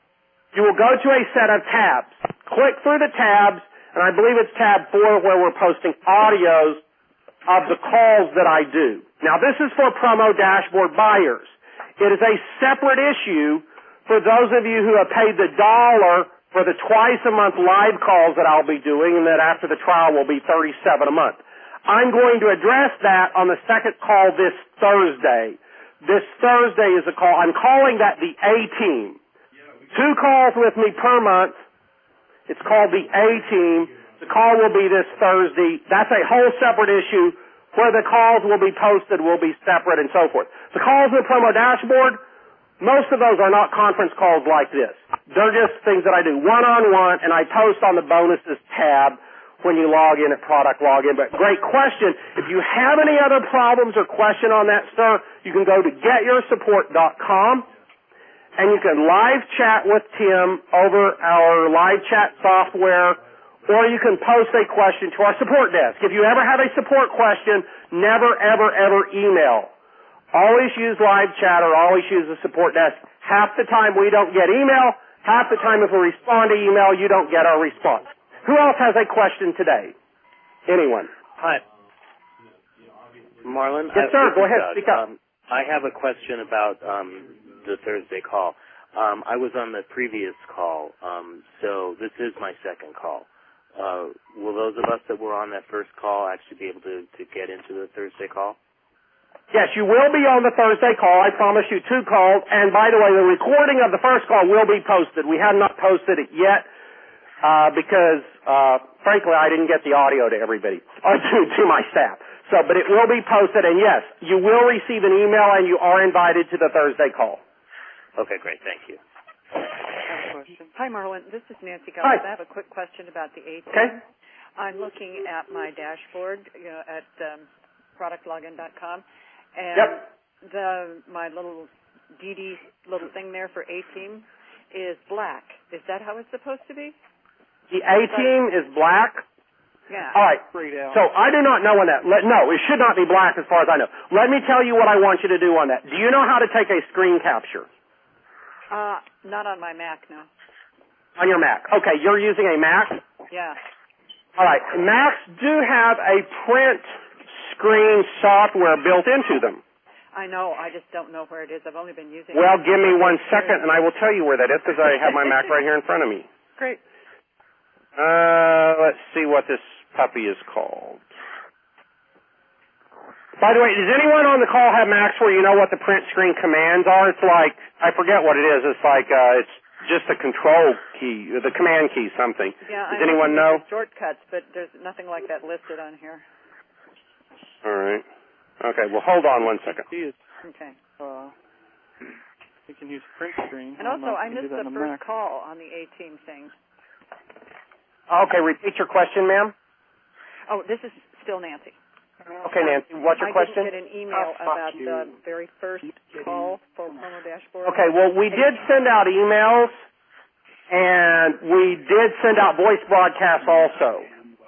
you will go to a set of tabs. Click through the tabs, and I believe it's tab four where we're posting audios of the calls that I do. Now, this is for promo dashboard buyers. It is a separate issue for those of you who have paid the dollar for the twice-a-month live calls that I'll be doing, and that after the trial will be thirty-seven dollars a month. I'm going to address that on the second call this Thursday. This Thursday is a call. I'm calling that the A-Team. Two calls with me per month. It's called the A-Team. The call will be this Thursday. That's a whole separate issue. Where the calls will be posted will be separate and so forth. The calls in the promo dashboard, most of those are not conference calls like this. They're just things that I do one-on-one, and I post on the bonuses tab when you log in at Product Login. But great question. If you have any other problems or question on that, sir, you can go to get your support dot com, and you can live chat with Tim over our live chat software, or you can post a question to our support desk. If you ever have a support question, never, ever, ever email. Always use live chat or always use the support desk. Half the time we don't get email. Half the time if we respond to email, you don't get our response. Who else has a question today? Anyone? Hi. Marlon? Yes, sir. Go ahead. Speak up. Um, I have a question about um, the Thursday call. Um, I was on the previous call, um, so this is my second call. Uh, will those of us that were on that first call actually be able to, to get into the Thursday call? Yes, you will be on the Thursday call. I promise you two calls. And by the way, the recording of the first call will be posted. We have not posted it yet uh, because, uh, frankly, I didn't get the audio to everybody, or to, to my staff. So, but it will be posted. And yes, you will receive an email, and you are invited to the Thursday call. Okay, great. Thank you. Hi, Marlon. This is Nancy Hi. Gomez. I have a quick question about the A-Team. Okay. I'm looking at my dashboard you know, at um, product login dot com, and Yep. the my little D D little thing there for A-Team is black. Is that how it's supposed to be? The A-Team is black. Yeah. All right. So I do not know on that. Let, no, it should not be black as far as I know. Let me tell you what I want you to do on that. Do you know how to take a screen capture? Uh, not on my Mac, no. On your Mac. Okay, you're using a Mac? Yeah. All right. Macs do have a print screen software built into them. I know. I just don't know where it is. I've only been using Well, it. give me one second, and I will tell you where that is because I have my Mac right here in front of me. Great. Uh, let's see what this puppy is called. By the way, does anyone on the call have Macs where you know what the print screen commands are? It's like, I forget what it is. It's like, uh, it's just a control key, the command key, something. Yeah, does I'm anyone looking know? at the shortcuts, but there's nothing like that listed on here. All right. Okay, well, hold on one second. Okay. Uh, you can use print screen. And also, I You can missed do that the on first Mac. call on the A-Team thing. Okay, repeat your question, ma'am. Oh, this is still Nancy. Okay, Nancy, what's your I question? didn't get an email Oh, fuck about you. the very first call for Promo Dashboard. Okay, well, we did send out emails, and we did send out voice broadcasts also.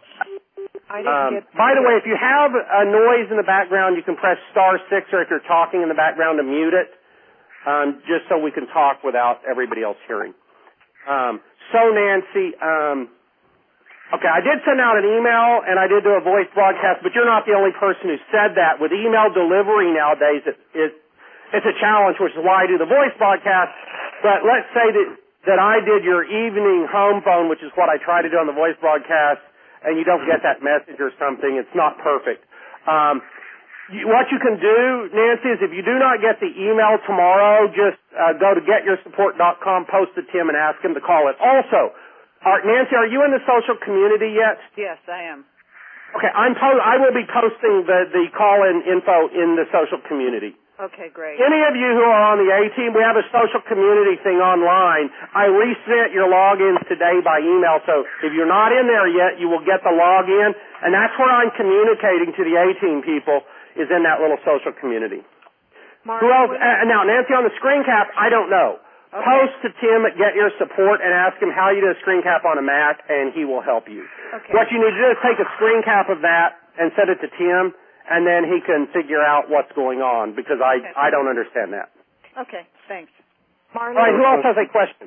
I didn't Um, get by the way, if you have a noise in the background, you can press star six, or if you're talking in the background, to mute it, um, just so we can talk without everybody else hearing. Um, so, Nancy, um, okay, I did send out an email, and I did do a voice broadcast, but you're not the only person who said that. With email delivery nowadays, it, it, it's a challenge, which is why I do the voice broadcast. But let's say that, that I did your evening home phone, which is what I try to do on the voice broadcast, and you don't get that message or something. It's not perfect. Um, you, what you can do, Nancy, is if you do not get the email tomorrow, just uh, go to get your support dot com, post it to him, and ask him to call it. Also, All right, Nancy, are you in the social community yet? Yes, I am. Okay, I'm po- I will be posting the, the call-in info in the social community. Okay, great. Any of you who are on the A-Team, we have a social community thing online. I resent your logins today by email, so if you're not in there yet, you will get the login, and that's where I'm communicating to the A-Team people, is in that little social community. Mark, Who else? Uh, now, Nancy, on the screen cap, I don't know. Okay. Post to Tim at Get Your Support and ask him how you do a screen cap on a Mac, and he will help you. Okay. What you need to do is take a screen cap of that and send it to Tim, and then he can figure out what's going on, because I, Okay. I don't understand that. Okay, thanks. Marlon, All right, who else has a question?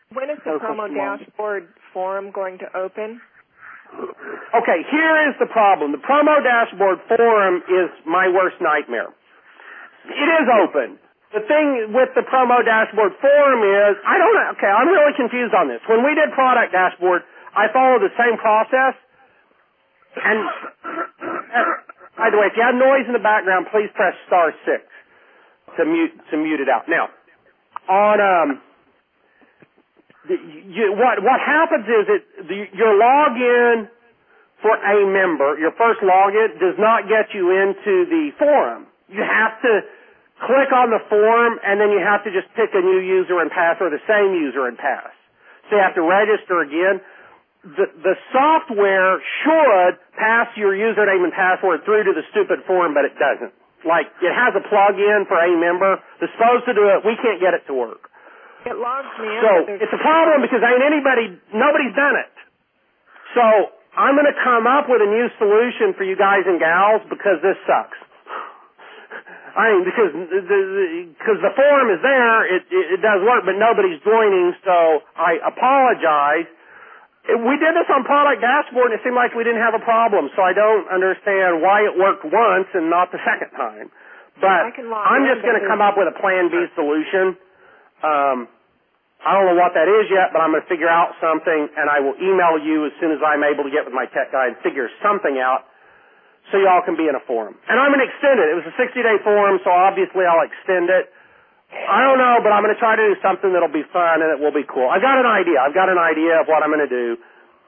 When is the promo dashboard forum going to open? Okay, here is the problem. The promo dashboard forum is my worst nightmare. It is open. The thing with the promo dashboard forum is, I don't know, okay, I'm really confused on this. When we did product dashboard, I followed the same process. And, uh, by the way, if you have noise in the background, please press star six to mute, to mute it out. Now, on, um, the, you, what, what happens is it, the, your login for a member, your first login, does not get you into the forum. You have to click on the forum, and then you have to just pick a new user and pass or the same user and pass. So you have to register again. The, the software should pass your username and password through to the stupid forum, but it doesn't. Like, it has a plug-in for a member that's supposed to do it. We can't get it to work. It logs me in. So it's a problem because ain't anybody, nobody's done it. So I'm going to come up with a new solution for you guys and gals because this sucks. I mean, because the, the, because the forum is there, it, it, it does work, but nobody's joining, so I apologize. We did this on Product Dashboard, and it seemed like we didn't have a problem, so I don't understand why it worked once and not the second time. But I'm just going to come up with a Plan B solution. Um, I don't know what that is yet, but I'm going to figure out something, and I will email you as soon as I'm able to get with my tech guy and figure something out, so y'all can be in a forum. And I'm going to extend it. It was a sixty-day forum, so obviously I'll extend it. I don't know, but I'm going to try to do something that'll be fun and it will be cool. I've got an idea. I've got an idea of what I'm going to do.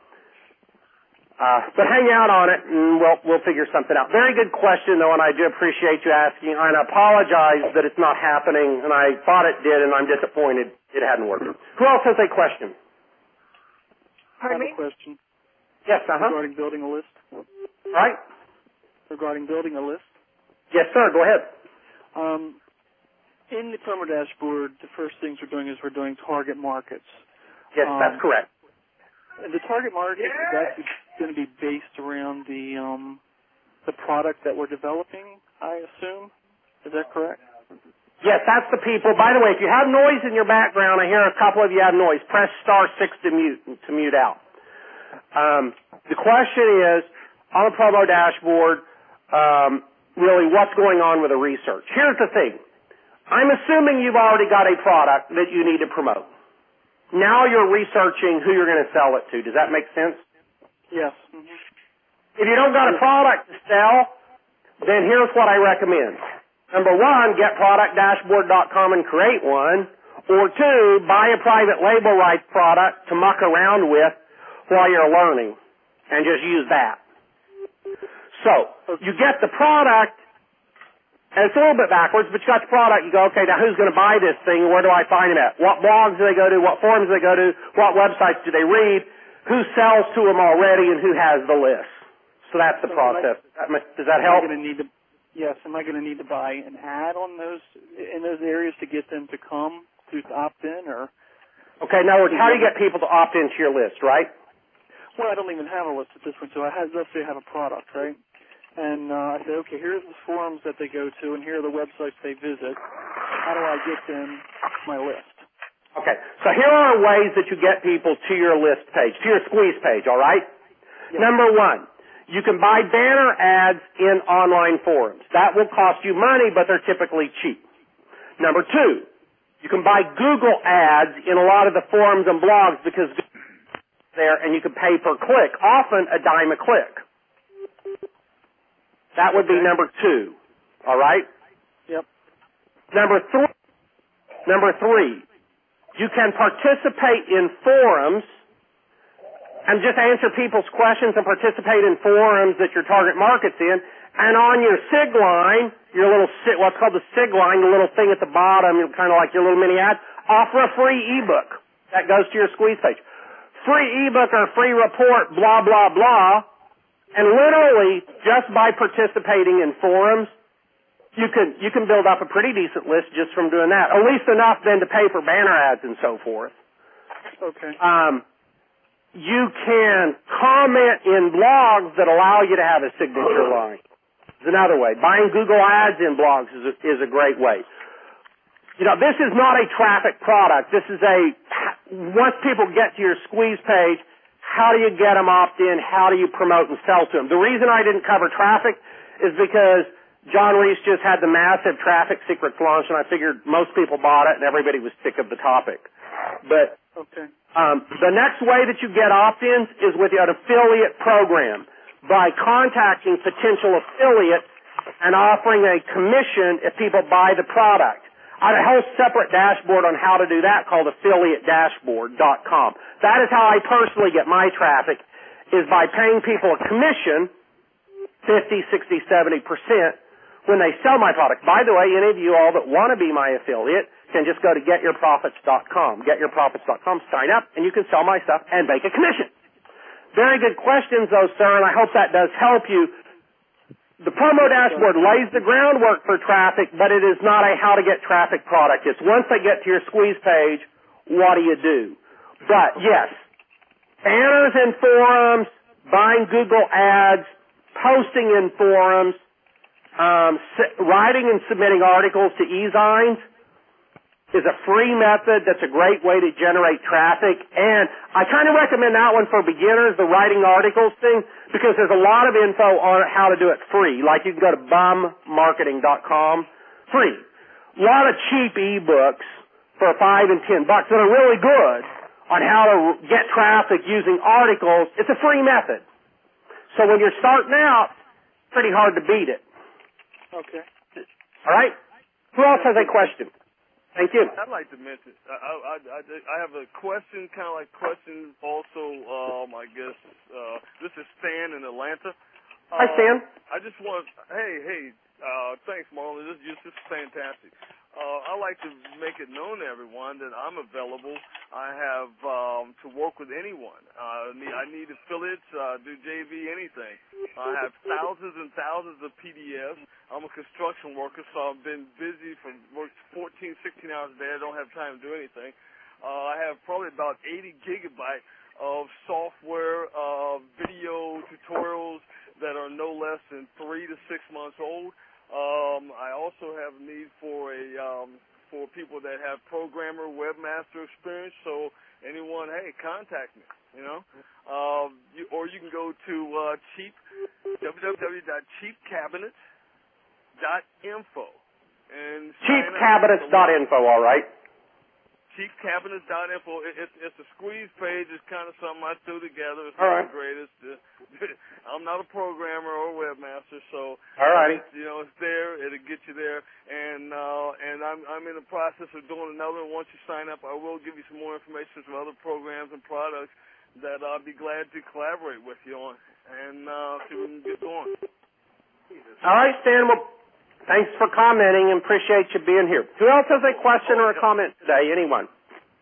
Uh, but hang out on it, and we'll we'll figure something out. Very good question, though, and I do appreciate you asking. And I apologize that it's not happening, and I thought it did, and I'm disappointed it hadn't worked. Who else has a question? Pardon me? I have a question. Yes, uh-huh. Regarding building a list. Right? Regarding building a list. Yes, sir. Go ahead. Um, in the promo dashboard, the first things we're doing is we're doing target markets. Yes, um, that's correct. And the target market, is that going to be based around the um, the product that we're developing, I assume? Is that correct? Yes, that's the people. By the way, if you have noise in your background, I hear a couple of you have noise. Press star six to mute to mute out. Um, the question is, on the promo dashboard, um, really what's going on with the research. Here's the thing. I'm assuming you've already got a product that you need to promote. Now you're researching who you're going to sell it to. Does that make sense? Yes. Mm-hmm. If you don't got a product to sell, then here's what I recommend. Number one, get product dashboard dot com and create one. Or two, buy a private label rights product to muck around with while you're learning and just use that. So, you get the product, and it's a little bit backwards, but you got the product, you go, okay, now who's going to buy this thing, where do I find them at? What blogs do they go to, what forums do they go to, what websites do they read, who sells to them already, and who has the list. So that's the so process. I, does that help? Am I need to, yes, am I going to need to buy an ad on those, in those areas to get them to come, to opt in, or? Okay, in other words, how do you get people to opt into your list, right? Well, I don't even have a list at this point, so I have, let's say I have a product, right? And uh, I say, okay, here's the forums that they go to, and here are the websites they visit. How do I get them my list? Okay, so here are ways that you get people to your list page, to your squeeze page, all right? Yes. Number one, you can buy banner ads in online forums. That will cost you money, but they're typically cheap. Number two, you can buy Google ads in a lot of the forums and blogs because there, and you can pay per click, often a dime a click. That would be number two. All right? Yep. Number three, number three, you can participate in forums and just answer people's questions and participate in forums that your target market's in. And on your SIG line, your little, what's called the SIG line, the little thing at the bottom, kind of like your little mini ad, offer a free ebook that goes to your squeeze page. Free ebook or free report, blah, blah, blah. And literally, just by participating in forums, you can you can build up a pretty decent list just from doing that. At least enough then to pay for banner ads and so forth. Okay. Um, you can comment in blogs that allow you to have a signature line. Is another way. Buying Google ads in blogs is a, is a great way. You know, this is not a traffic product. This is a once people get to your squeeze page, how do you get them opt-in? How do you promote and sell to them? The reason I didn't cover traffic is because John Reese just had the massive Traffic Secrets launch, and I figured most people bought it and everybody was sick of the topic. But Okay. um, the next way that you get opt-ins is with an affiliate program by contacting potential affiliates and offering a commission if people buy the product. I have a whole separate dashboard on how to do that called affiliate dashboard dot com. That is how I personally get my traffic, is by paying people a commission, fifty, sixty, seventy percent, when they sell my product. By the way, any of you all that want to be my affiliate can just go to get your profits dot com. get your profits dot com, sign up, and you can sell my stuff and make a commission. Very good questions, though, sir, and I hope that does help you. The promo dashboard lays the groundwork for traffic, but it is not a how to get traffic product. It's once they get to your squeeze page, what do you do? But, yes, banners in forums, buying Google ads, posting in forums, um, writing and submitting articles to e-zines is a free method that's a great way to generate traffic. And I kind of recommend that one for beginners, the writing articles thing, because there's a lot of info on how to do it free. Like you can go to bum marketing dot com, free. A lot of cheap e-books for five and ten bucks that are really good on how to get traffic using articles. It's a free method. So when you're starting out, it's pretty hard to beat it. Okay. All right? Who else has a question? Thank you. I'd like to mention, I, I, I, I have a question, kind of like question also, um, I guess, uh, this is Stan in Atlanta. Hi, Stan. Uh, I just want, hey, hey, uh, thanks, Marlon. This, this is fantastic. Uh, I like to make it known to everyone that I'm available. I have um, to work with anyone. Uh, need, I need affiliates, uh, do J V, anything. I have thousands and thousands of P D Fs. I'm a construction worker, so I've been busy for work fourteen, sixteen hours a day. I don't have time to do anything. Uh, I have probably about eighty gigabytes of software, uh, video tutorials that are no less than three to six months old. Um, I also have a need for a um, for people that have programmer, webmaster experience. So anyone, hey, contact me. You know, uh, you, or you can go to uh, cheap w w w dot cheap cabinets dot info and cheap cabinets dot info. All right. cheap cabinets dot info. It, it, it's a squeeze page. It's kind of something I threw together. It's all not right. the greatest. I'm not a programmer or a webmaster, so all righty. You know, it's there. It'll get you there, and uh, and I'm I'm in the process of doing another one. Once you sign up, I will give you some more information from other programs and products that I'll be glad to collaborate with you on, and uh, see if we can get going. All right, Stan. Well, thanks for commenting and appreciate you being here. Who else has a question or a comment today? Anyone?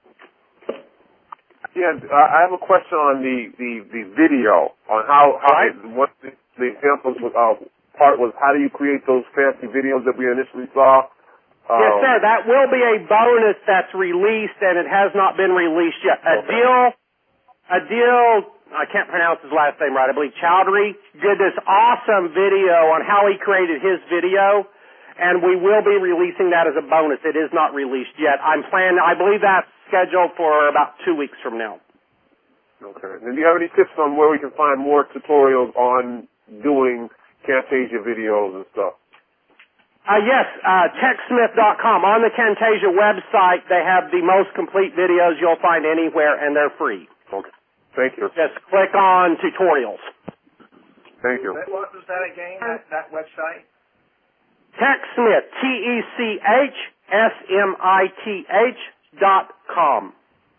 Yeah, uh, I have a question on the, the, the video, on how, how right. it, what the, the examples uh, part was, how do you create those fancy videos that we initially saw? Um, Yes, sir. That will be a bonus that's released, and it has not been released yet. Adil, Adil, I can't pronounce his last name right, I believe Chowdhury, did this awesome video on how he created his video, and we will be releasing that as a bonus. It is not released yet. I'm planning, I believe that's scheduled for about two weeks from now. Okay. And do you have any tips on where we can find more tutorials on doing Camtasia videos and stuff? Uh, yes, uh, tech smith dot com. On the Camtasia website, they have the most complete videos you'll find anywhere, and they're free. Okay. Thank you. Just click on tutorials. Thank you. What was that again, that, that website? TechSmith, T E C H S M I T H dot com.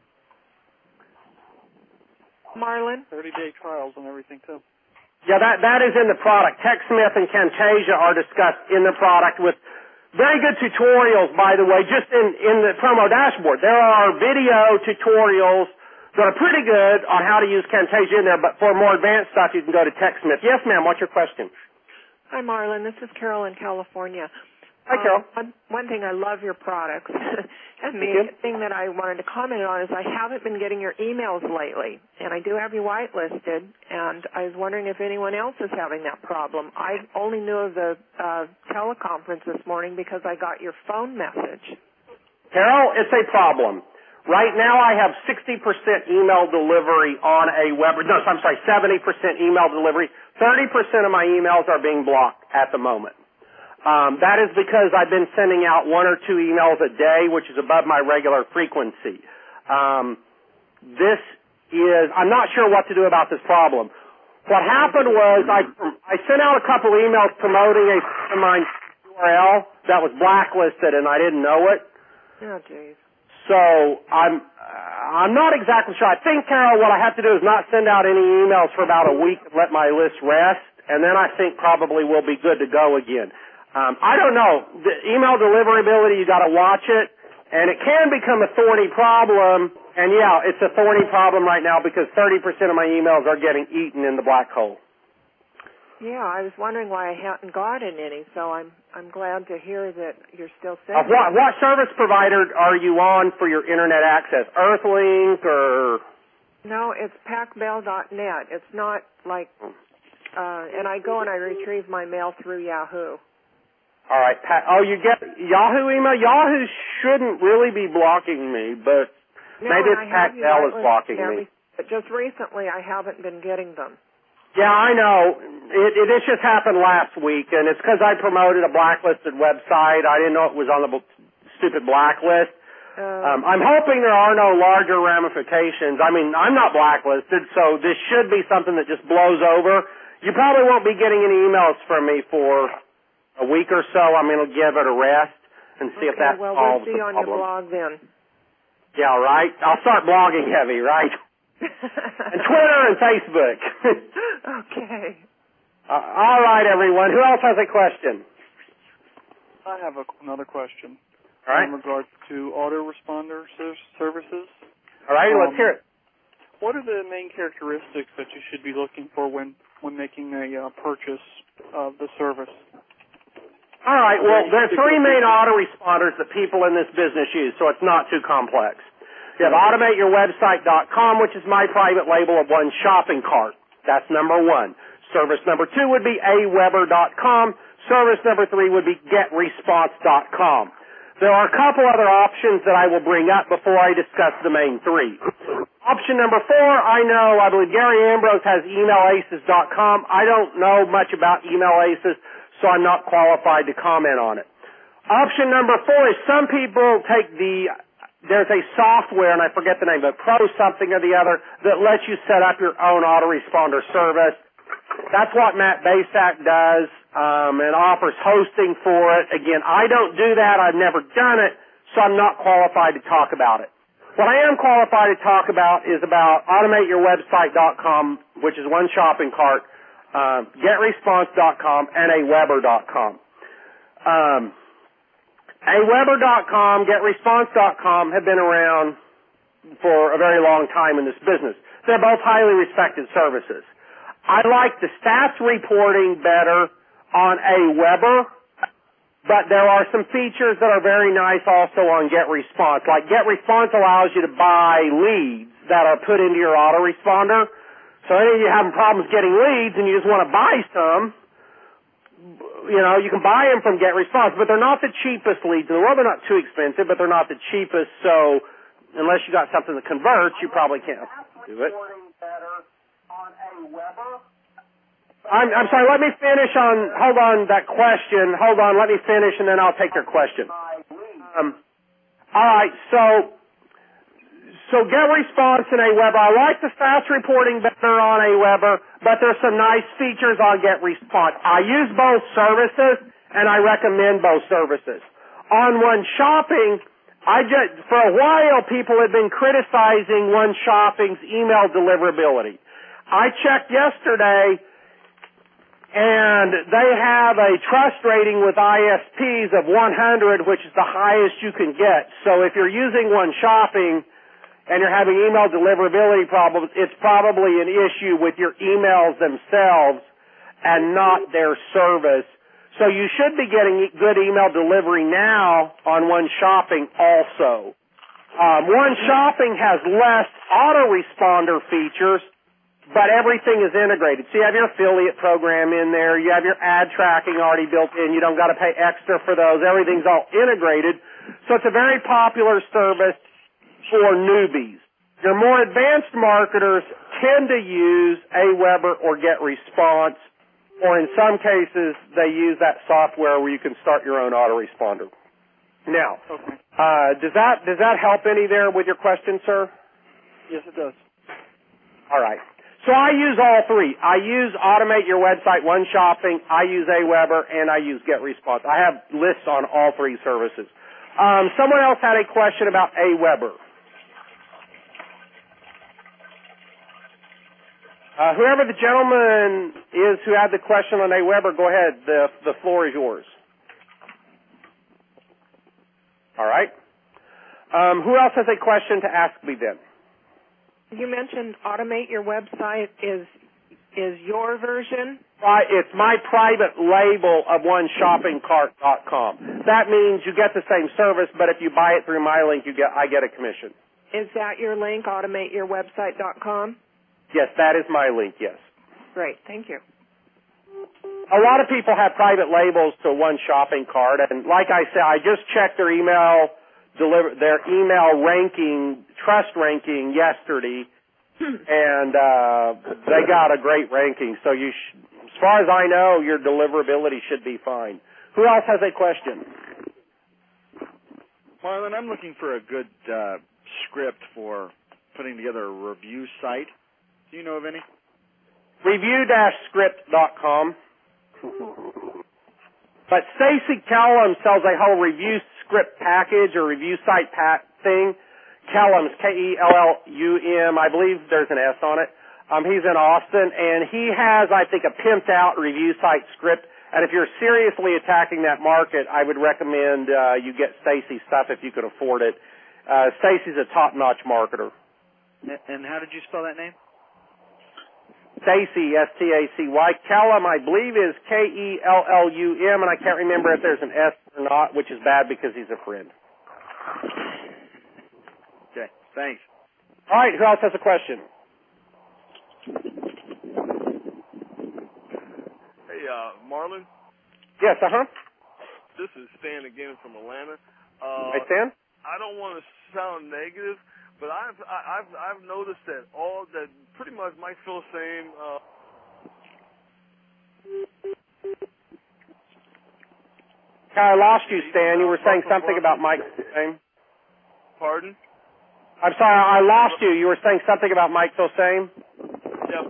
Marlon? thirty-day trials and everything, too. Yeah, that, that is in the product. TechSmith and Camtasia are discussed in the product with very good tutorials, by the way, just in, in the promo dashboard. There are video tutorials that are pretty good on how to use Camtasia in there, but for more advanced stuff, you can go to TechSmith. Yes, ma'am, what's your question? Hi, Marlon. This is Carol in California. Hi, Carol. Um, one, one thing, I love your products. And the thing that I wanted to comment on is I haven't been getting your emails lately, and I do have you whitelisted, and I was wondering if anyone else is having that problem. I only knew of the uh, teleconference this morning because I got your phone message. Carol, it's a problem. Right now I have sixty percent email delivery on AWeber. No, I'm sorry, seventy percent email delivery. thirty percent of my emails are being blocked at the moment. Um, that is because I've been sending out one or two emails a day, which is above my regular frequency. Um, this is, I'm not sure what to do about this problem. What happened was I, I sent out a couple emails promoting a friend of mine's U R L that was blacklisted and I didn't know it. Oh, geez. So I'm uh, I'm not exactly sure. I think, Carol, what I have to do is not send out any emails for about a week and let my list rest, and then I think probably we'll be good to go again. Um, I don't know. The email deliverability, you got to watch it, and it can become a thorny problem. And yeah, it's a thorny problem right now because thirty percent of my emails are getting eaten in the black hole. Yeah, I was wondering why I hadn't gotten any, so I'm I'm glad to hear that you're still Uh, sending. what, what service provider are you on for your internet access? Earthlink or? No, it's pac bell dot net. It's not like, uh, and I go and I retrieve my mail through Yahoo. All right. Pa- oh, you get Yahoo email? Yahoo shouldn't really be blocking me, but No, maybe and it's I have you PacBell is whitelisted blocking and me. everything, but just recently I haven't been getting them. Yeah, I know. It, it this just happened last week, and it's because I promoted a blacklisted website. I didn't know it was on the b- stupid blacklist. Uh, Um, I'm hoping there are no larger ramifications. I mean, I'm not blacklisted, so this should be something that just blows over. You probably won't be getting any emails from me for a week or so. I'm going to give it a rest and see okay, if that well, solves we'll see the on problem. your blog then. Yeah, right. I'll start blogging heavy, right? And Twitter and Facebook. Okay. Uh, all right, everyone. Who else has a question? I have a, another question. All right. In regards to autoresponder ser- services. All right, um, let's hear it. What are the main characteristics that you should be looking for when, when making a uh, purchase of the service? All right, well, there are three main autoresponders that people in this business use, so it's not too complex. You have automate your website dot com, which is my private label of one shopping cart. That's number one. Service number two would be a weber dot com. Service number three would be get response dot com. There are a couple other options that I will bring up before I discuss the main three. Option number four, I know, I believe Gary Ambrose has email aces dot com. I don't know much about Email Aces, so I'm not qualified to comment on it. Option number four is some people take the, there's a software, and I forget the name, but Pro something or the other, that lets you set up your own autoresponder service. That's what Matt Basak does, um, and offers hosting for it. Again, I don't do that. I've never done it, so I'm not qualified to talk about it. What I am qualified to talk about is about automate your website dot com, which is one shopping cart, uh, get response dot com, and a weber dot com. Um, a weber dot com, get response dot com have been around for a very long time in this business. They're both highly respected services. I like the stats reporting better on AWeber, but there are some features that are very nice also on GetResponse. Like GetResponse allows you to buy leads that are put into your autoresponder. So any of you having problems getting leads and you just want to buy some, you know, you can buy them from GetResponse, but they're not the cheapest leads in the world. They're not too expensive, but they're not the cheapest. So unless you got something that converts, you probably can't do it. I'm, I'm sorry, let me finish on, hold on, that question. Hold on, let me finish and then I'll take your question. Um, all right, so, so GetResponse in AWeber. I like the fast reporting better on AWeber, but there's some nice features on GetResponse. I use both services and I recommend both services. On One Shopping, I just, for a while people had been criticizing One Shopping's email deliverability. I checked yesterday, and they have a trust rating with I S Ps of one hundred, which is the highest you can get. So if you're using One Shopping and you're having email deliverability problems, it's probably an issue with your emails themselves and not their service. So you should be getting good email delivery now on One Shopping also. Um, One Shopping has less autoresponder features, but everything is integrated. So you have your affiliate program in there. You have your ad tracking already built in. You don't got to pay extra for those. Everything's all integrated. So it's a very popular service. for newbies. Your more advanced marketers tend to use AWeber or GetResponse, or in some cases, they use that software where you can start your own autoresponder. Now, okay. uh, does that does that help any there with your question, sir? Yes, it does. All right. So I use all three. I use Automate Your Website, One Shopping, I use AWeber, and I use GetResponse. I have lists on all three services. Um, someone else had a question about AWeber. Uh, whoever the gentleman is who had the question on AWeber, go ahead. The, the floor is yours. All right. Um, who else has a question to ask me then? You mentioned Automate Your Website. Is is your version? Uh, it's my private label of one shopping cart dot com. That means you get the same service, but if you buy it through my link, you get I get a commission. Is that your link, automate your website dot com? Yes, that is my link, yes. Great, thank you. A lot of people have private labels to one shopping cart, and like I said, I just checked their email deliver their email ranking, trust ranking yesterday, and uh, they got a great ranking. So you, sh- as far as I know, your deliverability should be fine. Who else has a question? Marlon, I'm looking for a good uh, script for putting together a review site. Do you know of any? review dash script dot com. But Stacy Kellum sells a whole review script package or review site pack thing. Kellum's, K E L L U M, I believe there's an S on it. Um, he's in Austin, and he has, I think, a pimped-out review site script. And if you're seriously attacking that market, I would recommend uh, you get Stacy's stuff if you could afford it. Uh, Stacy's a top-notch marketer. And how did you spell that name? Stacy, S T A C Y. Kellum, I believe, is K E L L U M, and I can't remember if there's an S or not, which is bad because he's a friend. Okay, thanks. All right, who else has a question? Hey, uh, Marlon? Yes, uh-huh. This is Stan again from Atlanta. Uh, Hey, Stan? I don't want to sound negative, but I've I- I've I've noticed that all that pretty much Mike Filsaime. Uh, I lost you, Stan. You were saying something about Mike Filsaime. Pardon? I'm sorry, I lost you. You were saying something about Mike Filsaime. Yep.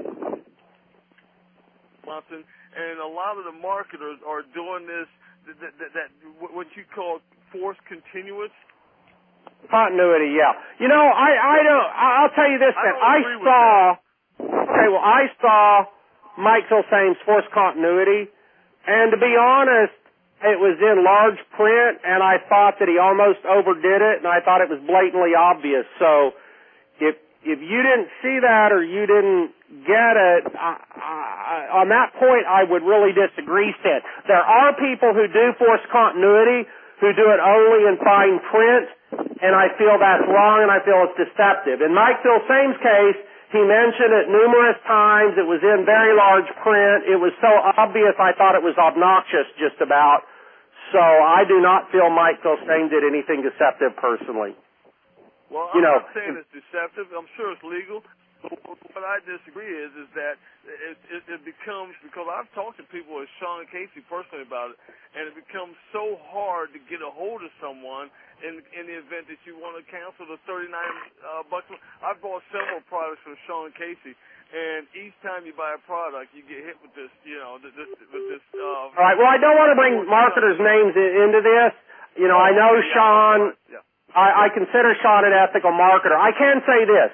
Watson, and a lot of the marketers are doing this that, that, that what you call forced continuous. Continuity, yeah. You know, I, I don't, I'll tell you this, I then. don't I agree with saw, that. okay, well, I saw Mike Filsaime's Forced Continuity, and to be honest, it was in large print, and I thought that he almost overdid it, and I thought it was blatantly obvious. So, if if you didn't see that or you didn't get it, I, I, on that point, I would really disagree, Stan. There are people who do forced continuity, who do it only in fine print, and I feel that's wrong, and I feel it's deceptive. In Mike Filsaime's case, he mentioned it numerous times. It was in very large print. It was so obvious I thought it was obnoxious just about. So I do not feel Mike Filsaime did anything deceptive personally. Well, you I'm know, not saying it's deceptive. I'm sure it's legal. But what I disagree is is that it, it, it becomes, because I've talked to people with Sean Casey personally about it, and it becomes so hard to get a hold of someone in in the event that you want to cancel the thirty-nine uh, bucks. I've bought several products from Sean Casey, and each time you buy a product, you get hit with this, you know, this with this. Uh, All right. Well, I don't want to bring marketers' names in, into this. You know, I know yeah, Sean. Yeah. I, I consider Sean an ethical marketer. I can say this.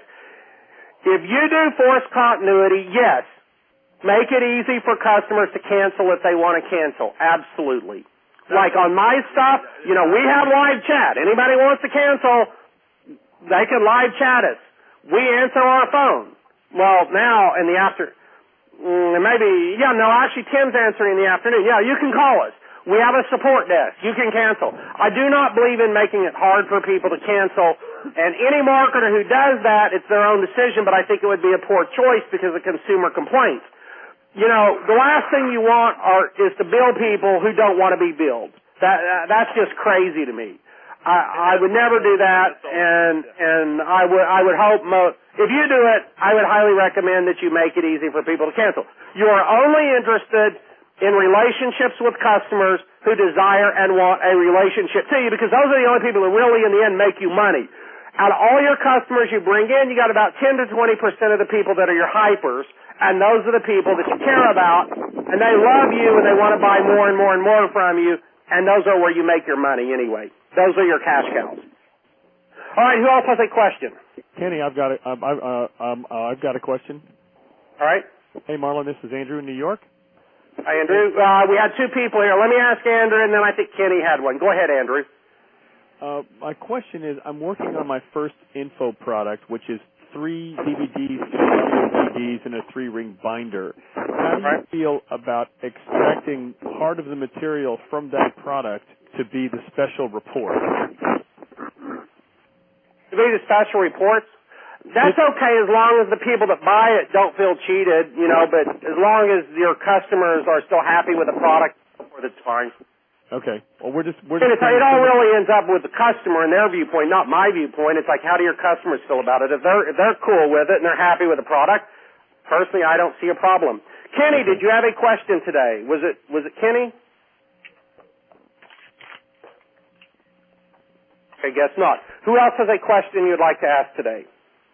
If you do forced continuity, yes, make it easy for customers to cancel if they want to cancel. Absolutely. Like on my stuff, you know, we have live chat. Anybody wants to cancel, they can live chat us. We answer our phone. Well, now in the after, mm, maybe, yeah, no, actually Tim's answering in the afternoon. Yeah, you can call us. We have a support desk. You can cancel. I do not believe in making it hard for people to cancel. And any marketer who does that, it's their own decision, but I think it would be a poor choice because of consumer complaints. You know, the last thing you want are, is to bill people who don't want to be billed. That, that, that's just crazy to me. I, I would never do that, and and I would I would hope mo- if you do it, I would highly recommend that you make it easy for people to cancel. You are only interested in relationships with customers who desire and want a relationship to you, because those are the only people who really, in the end, make you money. Out of all your customers you bring in, you got about ten to twenty percent of the people that are your hypers, and those are the people that you care about, and they love you, and they want to buy more and more and more from you, and those are where you make your money anyway. Those are your cash cows. All right, who else has a question? Kenny, I've got a, um, I, uh, um, uh, I've got a question. All right. Hey, Marlon, this is Andrew in New York. Hi, Andrew. Uh, we had two people here. Let me ask Andrew, and then I think Kenny had one. Go ahead, Andrew. Uh, my question is, I'm working on my first info product, which is three D V Ds, two D V Ds, and a three-ring binder. How do you feel about extracting part of the material from that product to be the special report? To be the special reports? That's okay as long as the people that buy it don't feel cheated, you know, but as long as your customers are still happy with the product, that's fine. Okay. Well, we're just... We're and just it's, it all really ends up with the customer and their viewpoint, not my viewpoint. It's like, how do your customers feel about it? If they're, if they're cool with it and they're happy with the product, personally, I don't see a problem. Kenny, did you have a question today? Was it, was it Kenny? Okay, guess not. Who else has a question you'd like to ask today?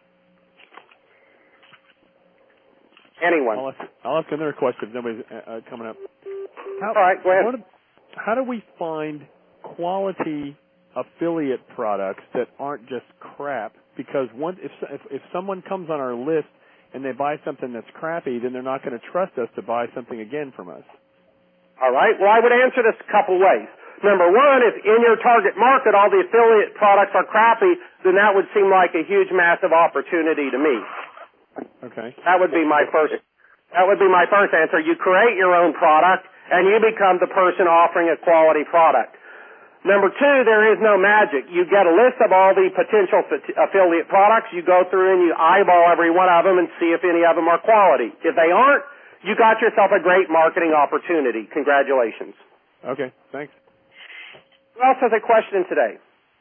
Anyone? I'll ask, I'll ask another question if nobody's uh, coming up. How, All right, go ahead. What, how do we find quality affiliate products that aren't just crap? Because one, if, if if someone comes on our list and they buy something that's crappy, then they're not going to trust us to buy something again from us. All right. Well, I would answer this a couple ways. Number one, if in your target market all the affiliate products are crappy, then that would seem like a huge, massive opportunity to me. Okay. That would be my first. That would be my first answer. You create your own product, and you become the person offering a quality product. Number two, there is no magic. You get a list of all the potential affiliate products. You go through and you eyeball every one of them and see if any of them are quality. If they aren't, you got yourself a great marketing opportunity. Congratulations. Okay, thanks. Who else has a question today?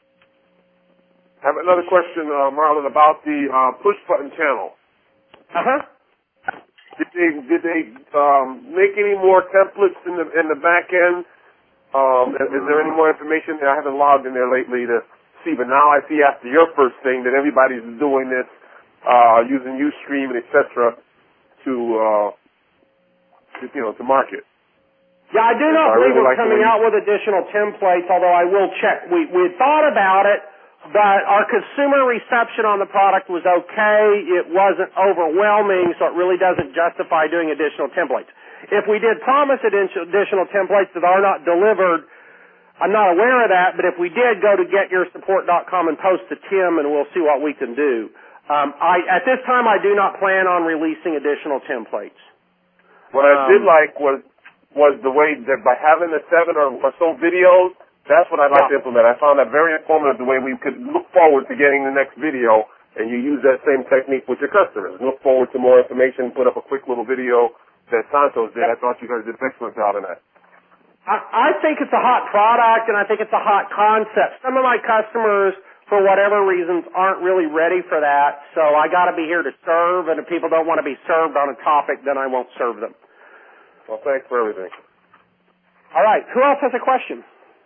I have another question, uh, Marlon, about the uh, push button channel. Uh-huh. Did they did they um, make any more templates in the in the back end? Um, is there any more information there? I haven't logged in there lately to see, but now I see after your first thing that everybody's doing this uh, using Ustream and et cetera to uh, to, you know to market. Yeah, I do and not so believe really we're like coming out with additional templates, although I will check. We we had thought about it, but our consumer reception on the product was okay. It wasn't overwhelming, so it really doesn't justify doing additional templates. If we did promise additional templates that are not delivered, I'm not aware of that, but if we did, go to get your support dot com and post to Tim, and we'll see what we can do. Um, I, at this time, I do not plan on releasing additional templates. What um, I did like was was the way that by having the seven or, or so videos, that's what I'd like yeah. to implement. I found that very informative, the way we could look forward to getting the next video, and you use that same technique with your customers. Look forward to more information, put up a quick little video that Santos did. I thought you guys did an excellent job in that. I, I think it's a hot product, and I think it's a hot concept. Some of my customers, for whatever reasons, aren't really ready for that, so I got to be here to serve, and if people don't want to be served on a topic, then I won't serve them. Well, thanks for everything. All right. Who else has a question?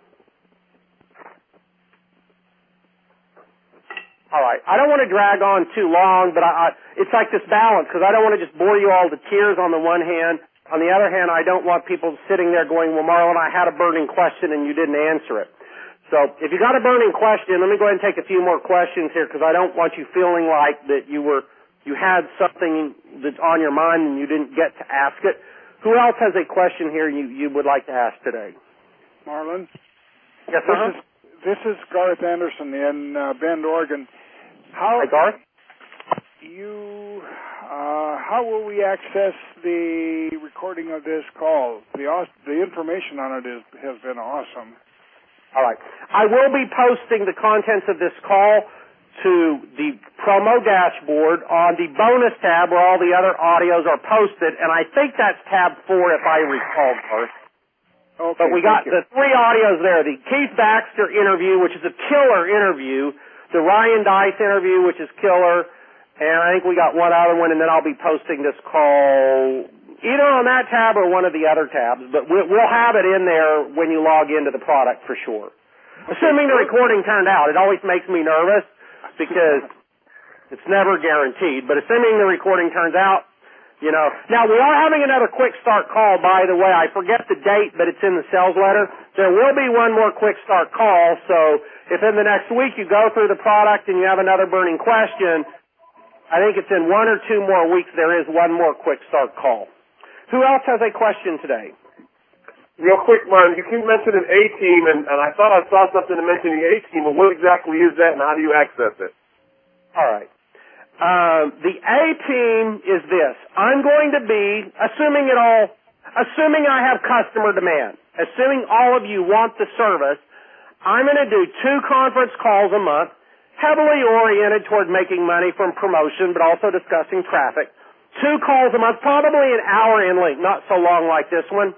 All right. I don't want to drag on too long, but I, I, it's like this balance, because I don't want to just bore you all to tears on the one hand. On the other hand, I don't want people sitting there going, well, Marlon, I had a burning question and you didn't answer it. So if you got a burning question, let me go ahead and take a few more questions here, because I don't want you feeling like that you were you had something that's on your mind and you didn't get to ask it. Who else has a question here you, you would like to ask today? Marlon? Yes, this uh-huh. is This is Garth Anderson in uh, Bend, Oregon. How, Hi, Garth. You, uh, how will we access the recording of this call? The the information on it is, has been awesome. All right. I will be posting the contents of this call to the promo dashboard on the bonus tab where all the other audios are posted, and I think that's tab four if I recall, Garth. Okay, but we got you. the three audios there. The Keith Baxter interview, which is a killer interview. The Ryan Dice interview, which is killer. And I think we got one other one, and then I'll be posting this call either on that tab or one of the other tabs. But we'll, we'll have it in there when you log into the product for sure. Okay, assuming the recording turned out. It always makes me nervous because it's never guaranteed. But assuming the recording turns out, you know. Now, we are having another quick start call, by the way. I forget the date, but it's in the sales letter. There will be one more quick start call, so if in the next week you go through the product and you have another burning question, I think it's in one or two more weeks there is one more quick start call. Who else has a question today? Real quick, Martin, you keep mentioning A-Team, and, and I thought I saw something to mention the A-Team, but what exactly is that and how do you access it? All right. Um, the A-Team is this. I'm going to be, assuming it all, assuming I have customer demand, assuming all of you want the service, I'm going to do two conference calls a month, heavily oriented toward making money from promotion, but also discussing traffic. Two calls a month, probably an hour in length, not so long like this one.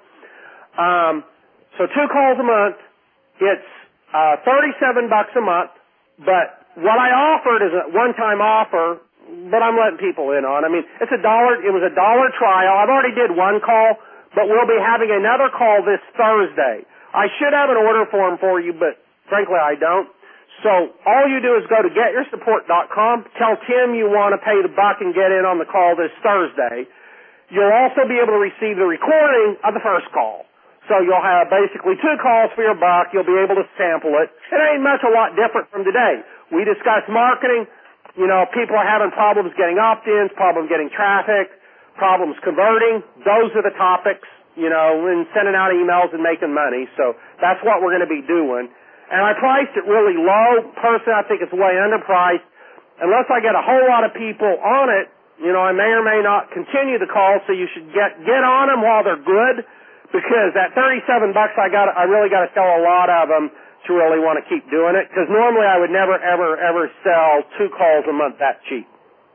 Um, so two calls a month. It's uh, thirty-seven bucks a month, but what I offered is a one-time offer, but I'm letting people in on. I mean, it's a dollar. It was a dollar trial. I've already did one call, but we'll be having another call this Thursday. I should have an order form for you, but frankly, I don't. So all you do is go to get your support dot com, tell Tim you want to pay the buck and get in on the call this Thursday. You'll also be able to receive the recording of the first call. So you'll have basically two calls for your buck. You'll be able to sample it. It ain't much a lot different from today. We discuss marketing. You know, people are having problems getting opt-ins, problems getting traffic, problems converting. Those are the topics, you know, and sending out emails and making money. So that's what we're going to be doing. And I priced it really low. Personally, I think it's way underpriced. Unless I get a whole lot of people on it, you know, I may or may not continue the call, so you should get get on them while they're good, because at thirty-seven bucks, I got I really got to sell a lot of them to really want to keep doing it, because normally I would never, ever, ever sell two calls a month that cheap.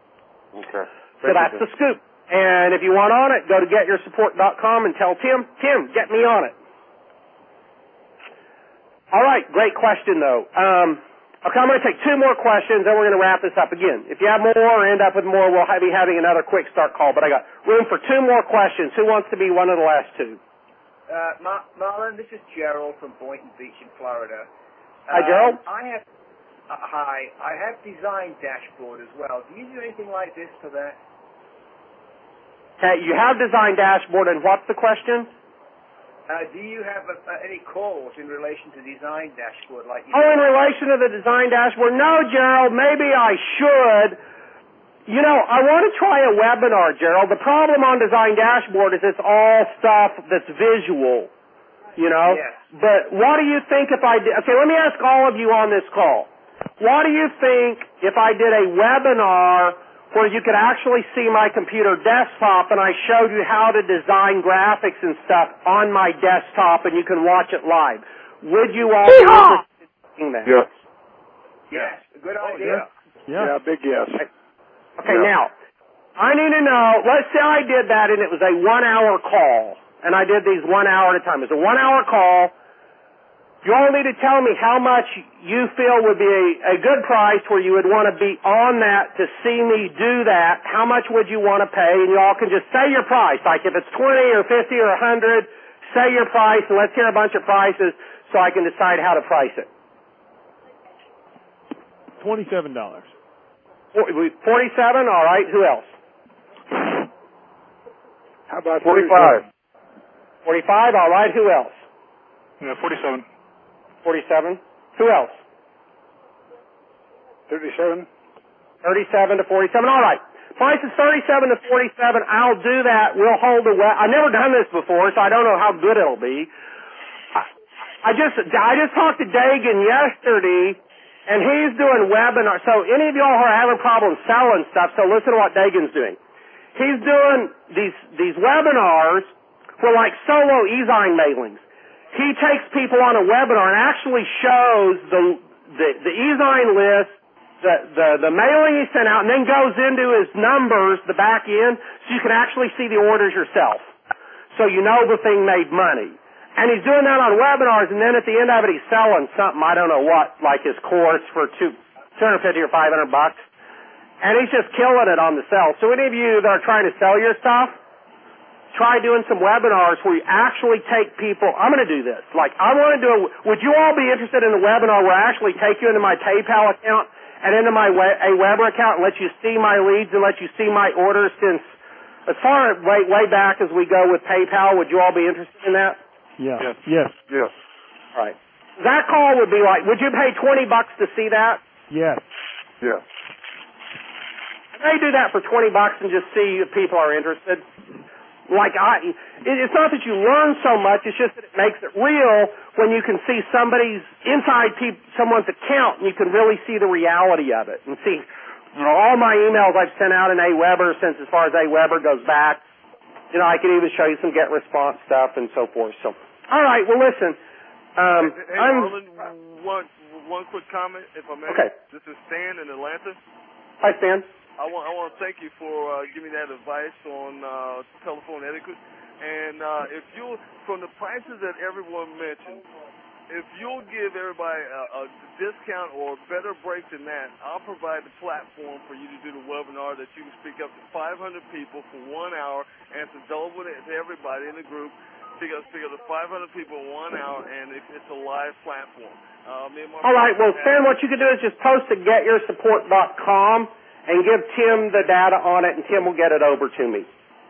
Okay. So that's the scoop. And if you want on it, go to get your support dot com and tell Tim, Tim, get me on it. All right, great question, though. Um, okay, I'm going to take two more questions, then we're going to wrap this up again. If you have more or end up with more, we'll be having another quick start call. But I got room for two more questions. Who wants to be one of the last two? Uh, Mar- Marlon, this is Gerald from Boynton Beach in Florida. Hi, Gerald. Um, I have, uh, hi, I have Design Dashboard as well. Do you do anything like this for that? Okay, you have Design Dashboard, and what's the question? Uh, do you have uh, uh, any calls in relation to Design Dashboard? Like you oh, in relation to the Design Dashboard? No, Gerald, maybe I should. You know, I want to try a webinar, Gerald. The problem on Design Dashboard is it's all stuff that's visual, you know? Yes. But what do you think if I did... Okay, let me ask all of you on this call. What do you think if I did a webinar where you could actually see my computer desktop and I showed you how to design graphics and stuff on my desktop and you can watch it live? Would you all be interested in seeing that? Yes. Yes, good Oh, idea. Yeah. yeah, big yes. Okay, Yeah. now, I need to know, let's say I did that and it was a one-hour call, and I did these one hour at a time. It's a one-hour call. You all need to tell me how much you feel would be a, a good price where you would want to be on that to see me do that. How much would you want to pay? And you all can just say your price. Like if it's twenty or fifty or a hundred, say your price, and let's hear a bunch of prices so I can decide how to price it. Twenty-seven dollars. Forty-seven. All right. Who else? How about Forty-five. Forty-five. All right. Who else? Yeah, forty-seven. Forty-seven. Who else? Thirty-seven. Thirty-seven to forty-seven. All right. Price is thirty-seven to forty-seven. I'll do that. We'll hold the. We- I've never done this before, so I don't know how good it'll be. I, I just I just talked to Dagan yesterday, and he's doing webinars. So any of y'all who are having problems selling stuff, so listen to what Dagan's doing. He's doing these these webinars for like solo e-sign mailings. He takes people on a webinar and actually shows the the, the e-sign list, the, the the mailing he sent out, and then goes into his numbers, the back end, so you can actually see the orders yourself. So you know the thing made money. And he's doing that on webinars, and then at the end of it, he's selling something, I don't know what, like his course for two, two hundred fifty or five hundred bucks. And he's just killing it on the sell. So any of you that are trying to sell your stuff, try doing some webinars where you actually take people. I'm going to do this. Like, I want to do a, would you all be interested in a webinar where I actually take you into my PayPal account and into my Aweber account and let you see my leads and let you see my orders since, as far way, way back as we go with PayPal, would you all be interested in that? Yeah. Yes. Yes. Yes. All right. That call would be like, would you pay twenty bucks to see that? Yes. Yes. They do that for twenty bucks and just see if people are interested. Like I, it's not that you learn so much, it's just that it makes it real when you can see somebody's inside pe- someone's account and you can really see the reality of it. And see, you know, all my emails I've sent out in Aweber since as far as Aweber goes back, you know, I can even show you some get response stuff and so forth. So, all right, well, listen. Um, hey, hey I'm, Marlon, one, one quick comment, if I may. Okay. This is Stan in Atlanta. Hi, Stan. I want, I want to thank you for uh, giving that advice on uh, telephone etiquette. And uh, if you, from the prices that everyone mentioned, if you'll give everybody a, a discount or a better break than that, I'll provide the platform for you to do the webinar that you can speak up to five hundred people for one hour and it's available to everybody in the group. Speak up, speak up to five hundred people in one hour, and it, it's a live platform. Uh, me and my all right, well, Stan, what you can do is just post to get your support dot com and give Tim the data on it, and Tim will get it over to me.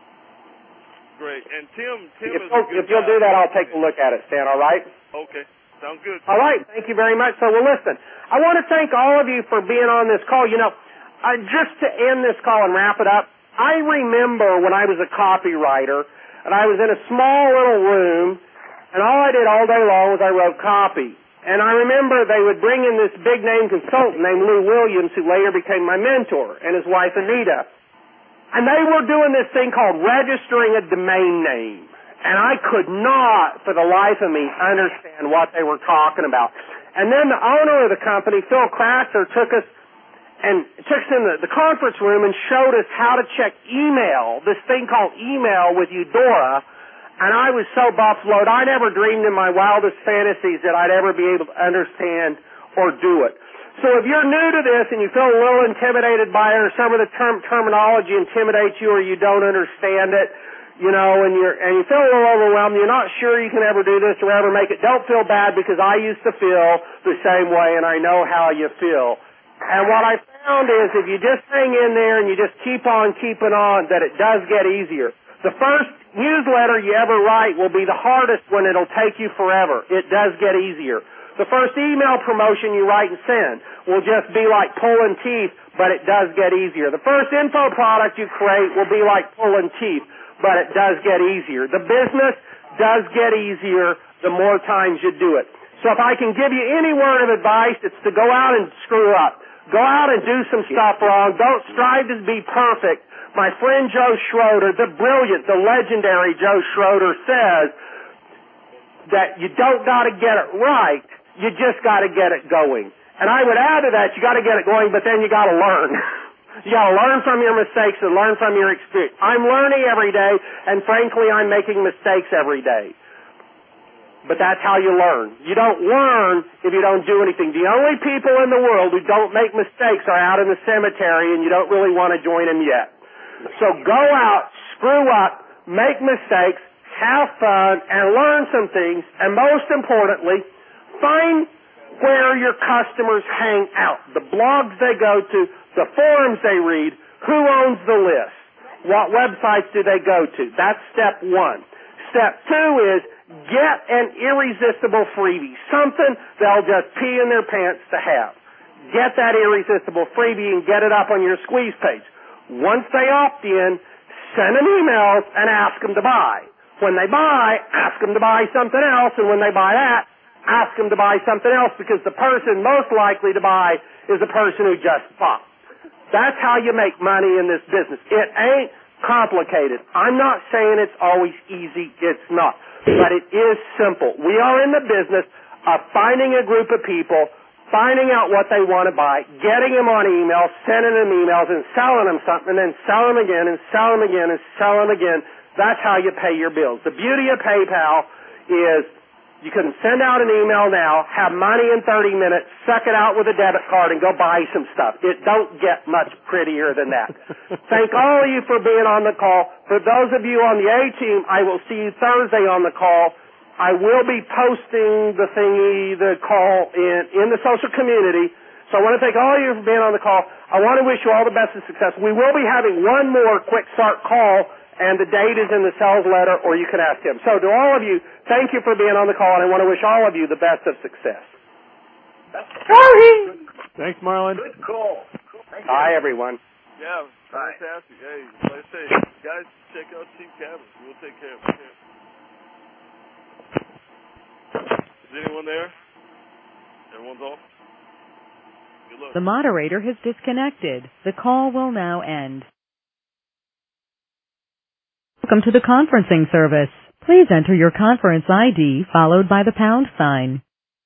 Great. And Tim, Tim if is you'll, a good if you'll guy. do that, I'll take a look at it, Stan, all right? Okay. Sounds good. All right. Thank you very much. So, well, listen, I want to thank all of you for being on this call. You know, I, just to end this call and wrap it up, I remember when I was a copywriter, and I was in a small little room, and all I did all day long was I wrote copy. And I remember they would bring in this big-name consultant named Lou Williams, who later became my mentor, and his wife, Anita. And they were doing this thing called registering a domain name. And I could not, for the life of me, understand what they were talking about. And then the owner of the company, Phil Krasser, took us and took us in the, the conference room and showed us how to check email, this thing called email with Eudora. And I was so buffaloed, I never dreamed in my wildest fantasies that I'd ever be able to understand or do it. So if you're new to this and you feel a little intimidated by it, or some of the term, terminology intimidates you, or you don't understand it, you know, and you're and you feel a little overwhelmed, you're not sure you can ever do this or ever make it, don't feel bad, because I used to feel the same way, and I know how you feel. And what I found is if you just hang in there and you just keep on keeping on, that it does get easier. The first newsletter you ever write will be the hardest one. It'll take you forever. It does get easier. The first email promotion you write and send will just be like pulling teeth, but it does get easier. The first info product you create will be like pulling teeth, but it does get easier. The business does get easier the more times you do it. So if I can give you any word of advice, it's to go out and screw up. Go out and do some stuff wrong. Don't strive to be perfect. My friend Joe Schroeder, the brilliant, the legendary Joe Schroeder, says that you don't got to get it right, you just got to get it going. And I would add to that, you got to get it going, but then you got to learn. You got to learn from your mistakes and learn from your experience. I'm learning every day, and frankly, I'm making mistakes every day. But that's how you learn. You don't learn if you don't do anything. The only people in the world who don't make mistakes are out in the cemetery, and you don't really want to join them yet. So go out, screw up, make mistakes, have fun, and learn some things, and most importantly, find where your customers hang out, the blogs they go to, the forums they read, who owns the list, what websites do they go to. That's step one. Step two is get an irresistible freebie, something they'll just pee in their pants to have. Get that irresistible freebie and get it up on your squeeze page. Once they opt in, send them emails and ask them to buy. When they buy, ask them to buy something else, and when they buy that, ask them to buy something else, because the person most likely to buy is the person who just bought. That's how you make money in this business. It ain't complicated. I'm not saying it's always easy. It's not. But it is simple. We are in the business of finding a group of people, finding out what they want to buy, getting them on email, sending them emails, and selling them something, and then selling them again, and selling them again, and selling them again. That's how you pay your bills. The beauty of PayPal is you can send out an email now, have money in thirty minutes, suck it out with a debit card, and go buy some stuff. It don't get much prettier than that. Thank all of you for being on the call. For those of you on the A-team, I will see you Thursday on the call. I will be posting the thingy, the call in, in the social community. So I want to thank all of you for being on the call. I want to wish you all the best of success. We will be having one more quick start call, and the date is in the sales letter, or you can ask him. So to all of you, thank you for being on the call, and I want to wish all of you the best of success. Thanks, Marlon. Good call. Thank Bye, everyone. Yeah, fantastic. Hey, like I say, guys, check out Team Cabins. We'll take care of it. Is anyone there? Everyone's off? Good luck. The moderator has disconnected. The call will now end. Welcome to the conferencing service. Please enter your conference I D followed by the pound sign.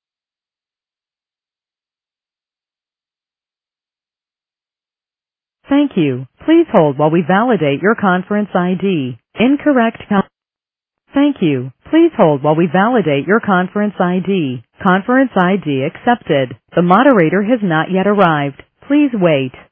Thank you. Please hold while we validate your conference I D. Incorrect. Thank you. Please hold while we validate your conference I D. Conference I D accepted. The moderator has not yet arrived. Please wait.